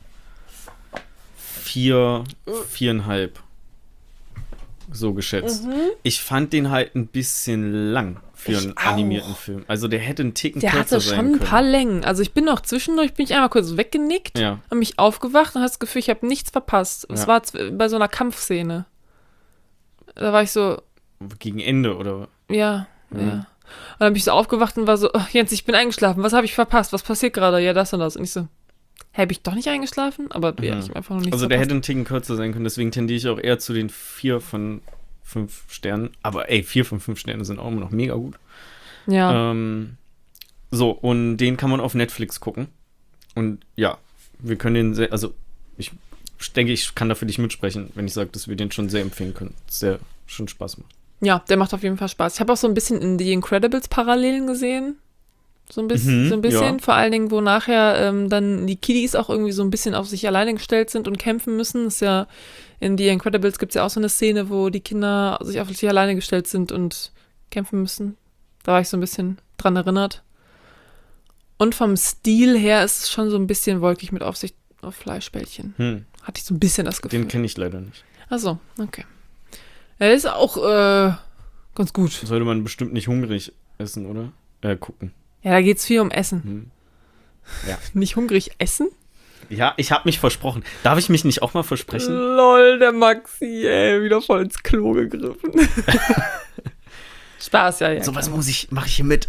4,5 so geschätzt. Ich fand den halt ein bisschen lang für einen animierten Film. Also der hätte einen Ticken Der kürzer hatte sein schon ein können. paar Längen. Also ich bin noch zwischendurch, bin ich einmal kurz weggenickt, Ja. habe mich aufgewacht und hatte das Gefühl, ich habe nichts verpasst. Es Ja. war bei so einer Kampfszene. Da war ich so, Gegen Ende, oder? ja. Mhm. Und dann bin ich so aufgewacht und war so, oh, Jens, ich bin eingeschlafen. Was habe ich verpasst? Was passiert gerade? Ja, das und das. Und ich so, habe ich doch nicht eingeschlafen? Aber ja, ich habe einfach noch nichts Also der verpasst. hätte einen Ticken kürzer sein können, deswegen tendiere ich auch eher zu den 4 von 5 Sternen. Aber 4 von 5 Sterne sind auch immer noch mega gut. Ja. So, und den kann man auf Netflix gucken. Und ja, wir können den also ich denke, ich kann da für dich mitsprechen, wenn ich sage, dass wir den schon sehr empfehlen können. Dass der schon Spaß macht. Ja, der macht auf jeden Fall Spaß. Ich habe auch so ein bisschen in The Incredibles Parallelen gesehen. So ein bisschen, ja. Vor allen Dingen, wo nachher dann die Kiddies auch irgendwie so ein bisschen auf sich alleine gestellt sind und kämpfen müssen. Das ist ja, in The Incredibles gibt es ja auch so eine Szene, wo die Kinder sich auf sich alleine gestellt sind und kämpfen müssen. Da war ich so ein bisschen dran erinnert. Und vom Stil her ist es schon so ein bisschen wolkig mit Aufsicht auf Fleischbällchen. Hatte ich so ein bisschen das Gefühl. Den kenne ich leider nicht. Achso, okay. Er ist auch ganz gut. Sollte man bestimmt nicht hungrig essen, oder? Gucken. Ja, da geht's viel um Essen. Ja. Nicht hungrig essen? Ja, ich habe mich versprochen. Darf ich mich nicht auch mal versprechen? Lol, der Maxi, ey, wieder voll ins Klo gegriffen. Spaß, ja. Sowas mache ich hier mit.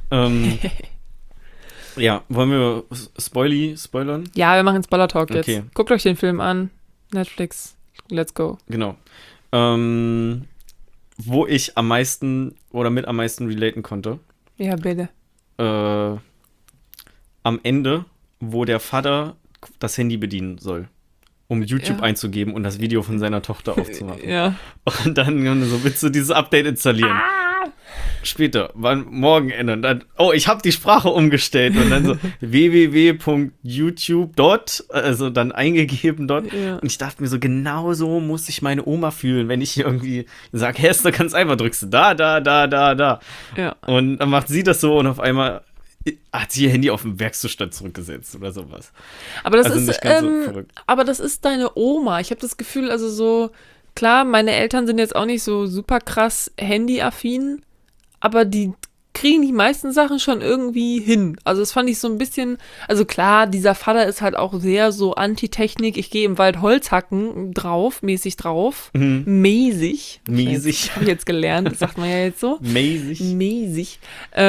Ja, wollen wir spoilern? Ja, wir machen Spoiler-Talk jetzt. Okay. Guckt euch den Film an. Netflix, let's go. Genau. wo ich am meisten oder mit am meisten relaten konnte. Ja, bitte. Am Ende, wo der Vater das Handy bedienen soll, um YouTube einzugeben und das Video von seiner Tochter aufzumachen. Ja. Und dann so, willst du dieses Update installieren? Später, morgen ändern. Dann, ich habe die Sprache umgestellt und dann so www.youtube. Also dann eingegeben dort. Ja. Und ich dachte mir so, genau so muss sich meine Oma fühlen, wenn ich irgendwie sage, Hester, ganz einfach, drückst du da. Ja. Und dann macht sie das so und auf einmal hat sie ihr Handy auf den Werkzustand zurückgesetzt oder sowas. Aber das Also ist, nicht ganz so verrückt. aber das ist deine Oma. Ich habe das Gefühl, also so, klar, meine Eltern sind jetzt auch nicht so super krass handyaffin, aber die kriegen die meisten Sachen schon irgendwie hin. Also das fand ich so ein bisschen, also klar, dieser Vater ist halt auch sehr so Antitechnik, ich gehe im Wald Holz hacken mäßig drauf. Mäßig. Mäßig. Habe ich jetzt gelernt, das sagt man ja jetzt so. Mäßig.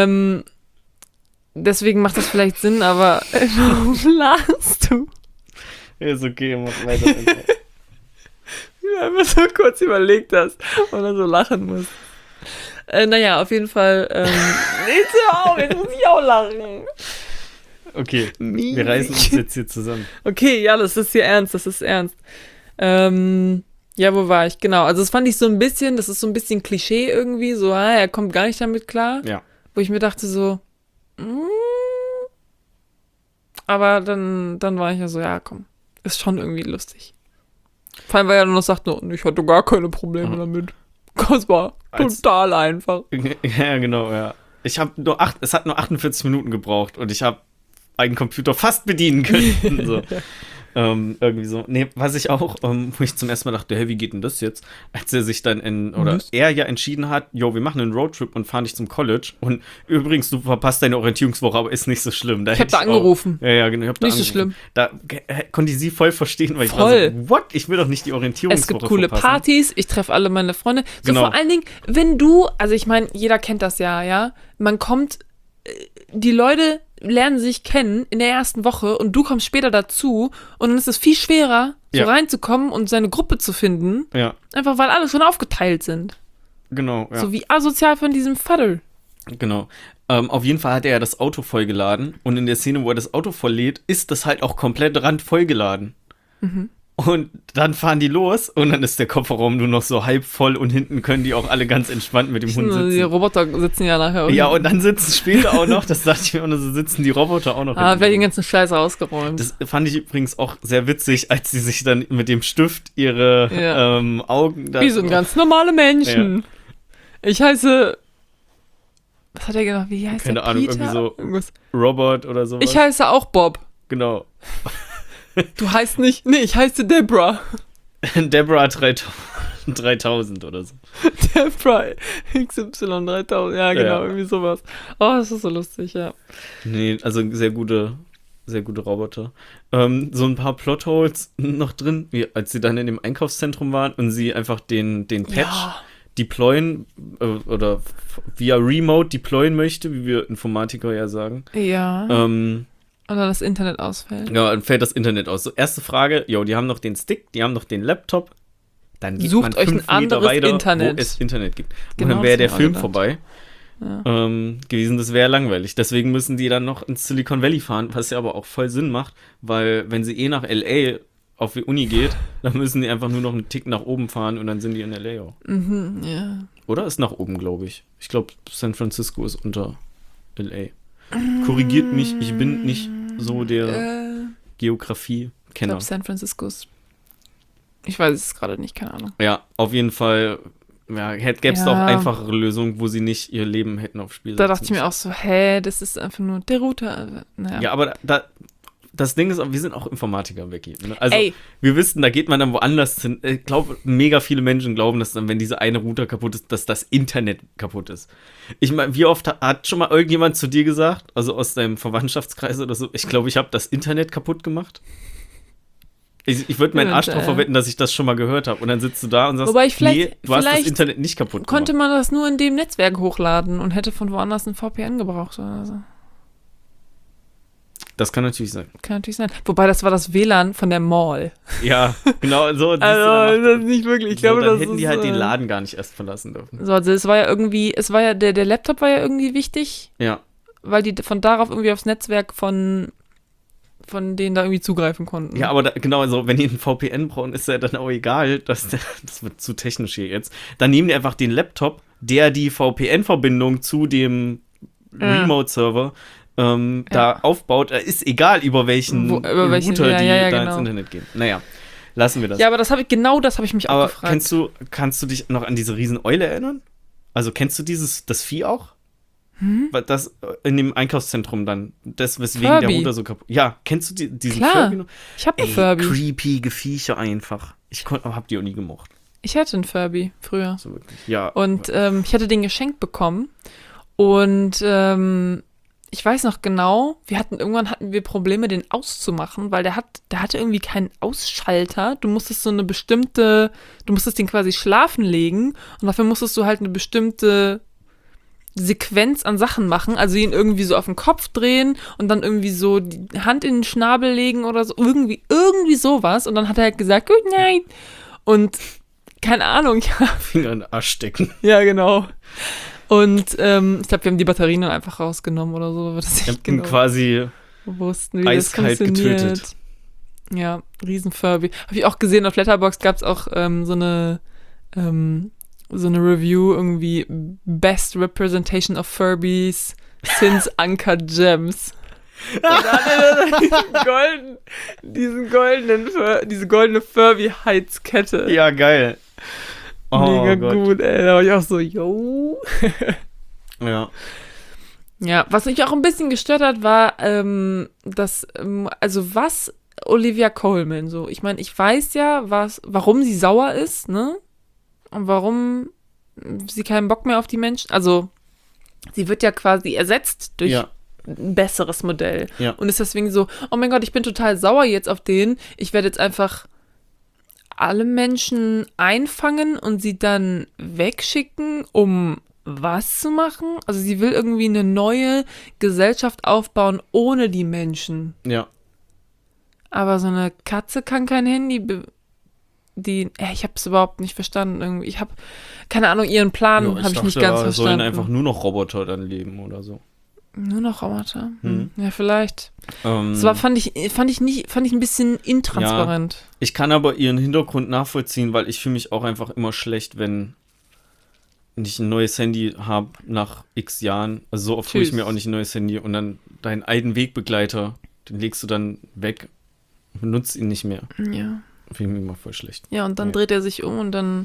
Deswegen macht das vielleicht Sinn, aber warum lachst du? Ist okay, mach weiter. Ja, einfach so kurz überlegt hast und dann so lachen musst. Naja, auf jeden Fall. Jetzt muss ich auch lachen. Okay, wir reißen uns jetzt hier zusammen. Okay, ja, das ist ernst. Ja, wo war ich? Genau, also das fand ich so ein bisschen, das ist so ein bisschen Klischee irgendwie, so, er kommt gar nicht damit klar. Ja. Wo ich mir dachte so, aber dann war ich ja so, ja, komm, ist schon irgendwie lustig. Vor allem, weil er dann noch sagt, ich hatte gar keine Probleme damit. Das war total einfach. Ja, genau, ja. Es hat nur 48 Minuten gebraucht und ich habe einen Computer fast bedienen können. So. Irgendwie so. Nee, was ich auch, wo ich zum ersten Mal dachte, wie geht denn das jetzt? Als er sich dann er ja entschieden hat, wir machen einen Roadtrip und fahren dich zum College. Und übrigens, du verpasst deine Orientierungswoche, aber ist nicht so schlimm. Ich hab da angerufen. Ja, genau. Nicht so schlimm. Da konnte ich sie voll verstehen, weil ich war so, what? Ich will doch nicht die Orientierungswoche Es gibt coole verpassen. Partys, ich treffe alle meine Freunde. So Genau. vor allen Dingen, wenn du, also ich meine, jeder kennt das ja, man kommt, die Leute lernen sich kennen in der ersten Woche und du kommst später dazu und dann ist es viel schwerer, so reinzukommen und seine Gruppe zu finden. Ja. Einfach weil alle schon aufgeteilt sind. Genau, ja. So wie asozial von diesem Vater. Genau. Auf jeden Fall hat er ja das Auto vollgeladen und in der Szene, wo er das Auto volllädt, ist das halt auch komplett randvoll geladen. Und dann fahren die los und dann ist der Kofferraum nur noch so halb voll und hinten können die auch alle ganz entspannt mit dem Hund sitzen. Die Roboter sitzen ja nachher Ja, und dann sitzen später auch noch, das dachte ich mir, und so sitzen die Roboter auch noch. Vielleicht den ganzen Scheiß ausgeräumt. Das fand ich übrigens auch sehr witzig, als sie sich dann mit dem Stift ihre Augen... Wie so ein ganz normale Menschen. Ja. Ich heiße... Was hat er gesagt? Wie heißt Keine der? Ahnung, Peter? irgendwie so Irgendwas. Robert oder sowas. Ich heiße auch Bob. Genau. Du heißt nicht... Nee, ich heiße Deborah. Deborah 3000 oder so. Deborah XY 3000. Ja, genau, irgendwie sowas. Oh, das ist so lustig, ja. Nee, also sehr gute Roboter. So ein paar Plotholes noch drin, wie als sie dann in dem Einkaufszentrum waren und sie einfach den Patch deployen oder via Remote deployen möchte, wie wir Informatiker ja sagen. Ja. Oder das Internet ausfällt. Ja, dann fällt das Internet aus. So, erste Frage, die haben noch den Stick, die haben noch den Laptop. Dann geht Sucht man euch 5 ein Meter anderes weiter, Internet. wo es Internet gibt. Genau, und dann wäre der das Film war vorbei gewesen. Das wäre langweilig. Deswegen müssen die dann noch ins Silicon Valley fahren, was ja aber auch voll Sinn macht, weil wenn sie nach L.A. auf die Uni geht, dann müssen die einfach nur noch einen Tick nach oben fahren und dann sind die in L.A. auch. Ja. Oder ist nach oben, glaube ich. Ich glaube, San Francisco ist unter L.A. Korrigiert mich, ich bin nicht so der Geografie-Kenner. Ich glaube, San Francisco ist... Ich weiß es gerade nicht, keine Ahnung. Ja, auf jeden Fall gäbe es da auch einfachere Lösungen, wo sie nicht ihr Leben hätten aufs Spiel setzen Da dachte ich mir auch so, das ist einfach nur der Router. Naja. Ja, aber das Ding ist, wir sind auch Informatiker, Becky. Also, wir wissen, da geht man dann woanders hin. Ich glaube, mega viele Menschen glauben, dass dann, wenn diese eine Router kaputt ist, dass das Internet kaputt ist. Ich meine, wie oft hat schon mal irgendjemand zu dir gesagt, also aus deinem Verwandtschaftskreis oder so, ich glaube, ich habe das Internet kaputt gemacht? Ich würde meinen Arsch drauf verwetten, dass ich das schon mal gehört habe. Und dann sitzt du da und sagst, du hast das Internet nicht kaputt gemacht. Konnte man das nur in dem Netzwerk hochladen und hätte von woanders ein VPN gebraucht oder so. Das kann natürlich sein. Kann natürlich sein. Wobei, das war das WLAN von der Mall. Ja, genau. So, Also, das ist nicht wirklich. Ich glaube, dann das hätten ist, die halt den Laden gar nicht erst verlassen dürfen. So, also der Laptop war ja irgendwie wichtig, Ja. weil die von darauf irgendwie aufs Netzwerk von denen da irgendwie zugreifen konnten. Ja, aber genau, also wenn die einen VPN brauchen, ist ja dann auch egal, das wird zu technisch hier jetzt. Dann nehmen die einfach den Laptop, der die VPN-Verbindung zu dem Remote-Server da aufbaut. Ist egal, über welchen Router die da genau. ins Internet gehen. Naja, lassen wir das. Ja, aber das habe ich mich auch gefragt. Kannst du dich noch an diese Rieseneule erinnern? Also kennst du das Vieh auch? Das in dem Einkaufszentrum dann. Das, weswegen Furby. der Router so kaputt. Ja, kennst du diesen Klar, Furby noch? Ich habe einen Furby. Creepy Viecher einfach. Hab die auch nie gemocht. Ich hatte einen Furby früher. So wirklich. Ja. Und ich hatte den geschenkt bekommen. Und ich weiß noch genau, irgendwann hatten wir Probleme, den auszumachen, weil der hatte irgendwie keinen Ausschalter. Du musstest den quasi schlafen legen und dafür musstest du halt eine bestimmte Sequenz an Sachen machen, also ihn irgendwie so auf den Kopf drehen und dann irgendwie so die Hand in den Schnabel legen oder so, irgendwie sowas und dann hat er halt gesagt, good night und keine Ahnung, ja. Finger in den Arsch stecken. Ja, genau. Und ich glaube, wir haben die Batterien dann einfach rausgenommen oder so, weil das nicht genau quasi wussten, wie eiskalt das funktioniert. getötet. Ja, riesen Furby. Habe ich auch gesehen, auf Letterboxd gab es auch so eine Review, irgendwie Best Representation of Furbies since Uncut Gems. Und dann hat er diese goldene Furby-Heizkette. Ja, geil. Oh, mega Gott. gut, ey. Da war ich auch so, yo. Ja. Ja, was mich auch ein bisschen gestört hat, war, was Olivia Colman so. Ich meine, ich weiß ja, warum sie sauer ist, ne? Und warum sie keinen Bock mehr auf die Menschen, also sie wird ja quasi ersetzt durch ein besseres Modell. Ja. Und ist deswegen so, oh mein Gott, ich bin total sauer jetzt auf den, ich werde jetzt einfach alle Menschen einfangen und sie dann wegschicken, um was zu machen? Also sie will irgendwie eine neue Gesellschaft aufbauen ohne die Menschen. Ja. Aber so eine Katze kann kein Handy ich habe es überhaupt nicht verstanden irgendwie. Ich habe, keine Ahnung, ihren Plan habe ich nicht ganz verstanden. Sollen einfach nur noch Roboter dann leben oder so. Nur noch Roboter? Ja, vielleicht. Das fand ich ein bisschen intransparent. Ja, ich kann aber ihren Hintergrund nachvollziehen, weil ich fühle mich auch einfach immer schlecht, wenn ich ein neues Handy habe nach x Jahren. Also so oft hole ich mir auch nicht ein neues Handy und dann deinen alten Wegbegleiter, den legst du dann weg und benutzt ihn nicht mehr. Ja. Finde ich immer voll schlecht. Ja, und dann dreht er sich um und dann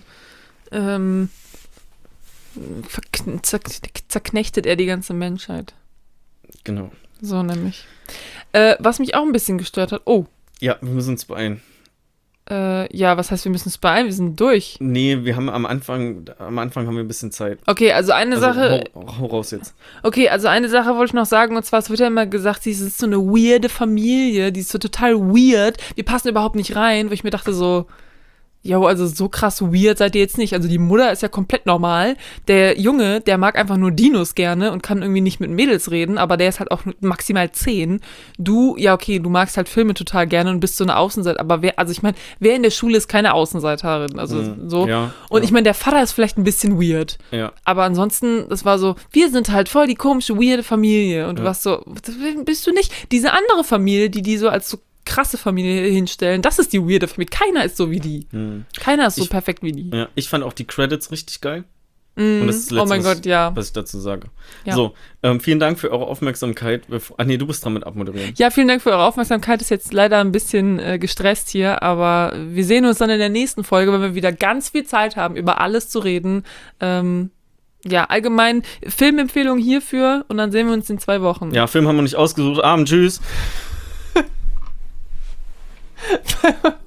zerknechtet er die ganze Menschheit. Genau. So nämlich. Was mich auch ein bisschen gestört hat. Oh. Ja, wir müssen uns beeilen. Ja, was heißt, wir müssen uns beeilen? Wir sind durch. Nee, wir haben am Anfang haben wir ein bisschen Zeit. Okay, also eine Sache. Hau raus jetzt. Okay, also eine Sache wollte ich noch sagen, und zwar, es wird ja immer gesagt, sie ist so eine weirde Familie, die ist so total weird, wir passen überhaupt nicht rein, wo ich mir dachte so, jo, also so krass weird seid ihr jetzt nicht. Also die Mutter ist ja komplett normal. Der Junge, der mag einfach nur Dinos gerne und kann irgendwie nicht mit Mädels reden, aber der ist halt auch maximal 10. Du, ja okay, du magst halt Filme total gerne und bist so eine Außenseiterin, aber wer in der Schule ist keine Außenseiterin? Also so. Ja, und ich meine, der Vater ist vielleicht ein bisschen weird. Ja. Aber ansonsten, das war so, wir sind halt voll die komische, weirde Familie. Und du warst so, bist du nicht? Diese andere Familie, die so als so krasse Familie hinstellen, das ist die weirde Familie. Keiner ist so wie die. Keiner ist so perfekt wie die. Ja, ich fand auch die Credits richtig geil. Und das ist das Letzte, was ich dazu sage. Ja. So, vielen Dank für eure Aufmerksamkeit. Nee, du bist dran mit abmoderieren. Ja, vielen Dank für eure Aufmerksamkeit. Ist jetzt leider ein bisschen gestresst hier, aber wir sehen uns dann in der nächsten Folge, wenn wir wieder ganz viel Zeit haben, über alles zu reden. Ja, allgemein Filmempfehlung hierfür und dann sehen wir uns in 2 Wochen. Ja, Film haben wir nicht ausgesucht. Abend, tschüss.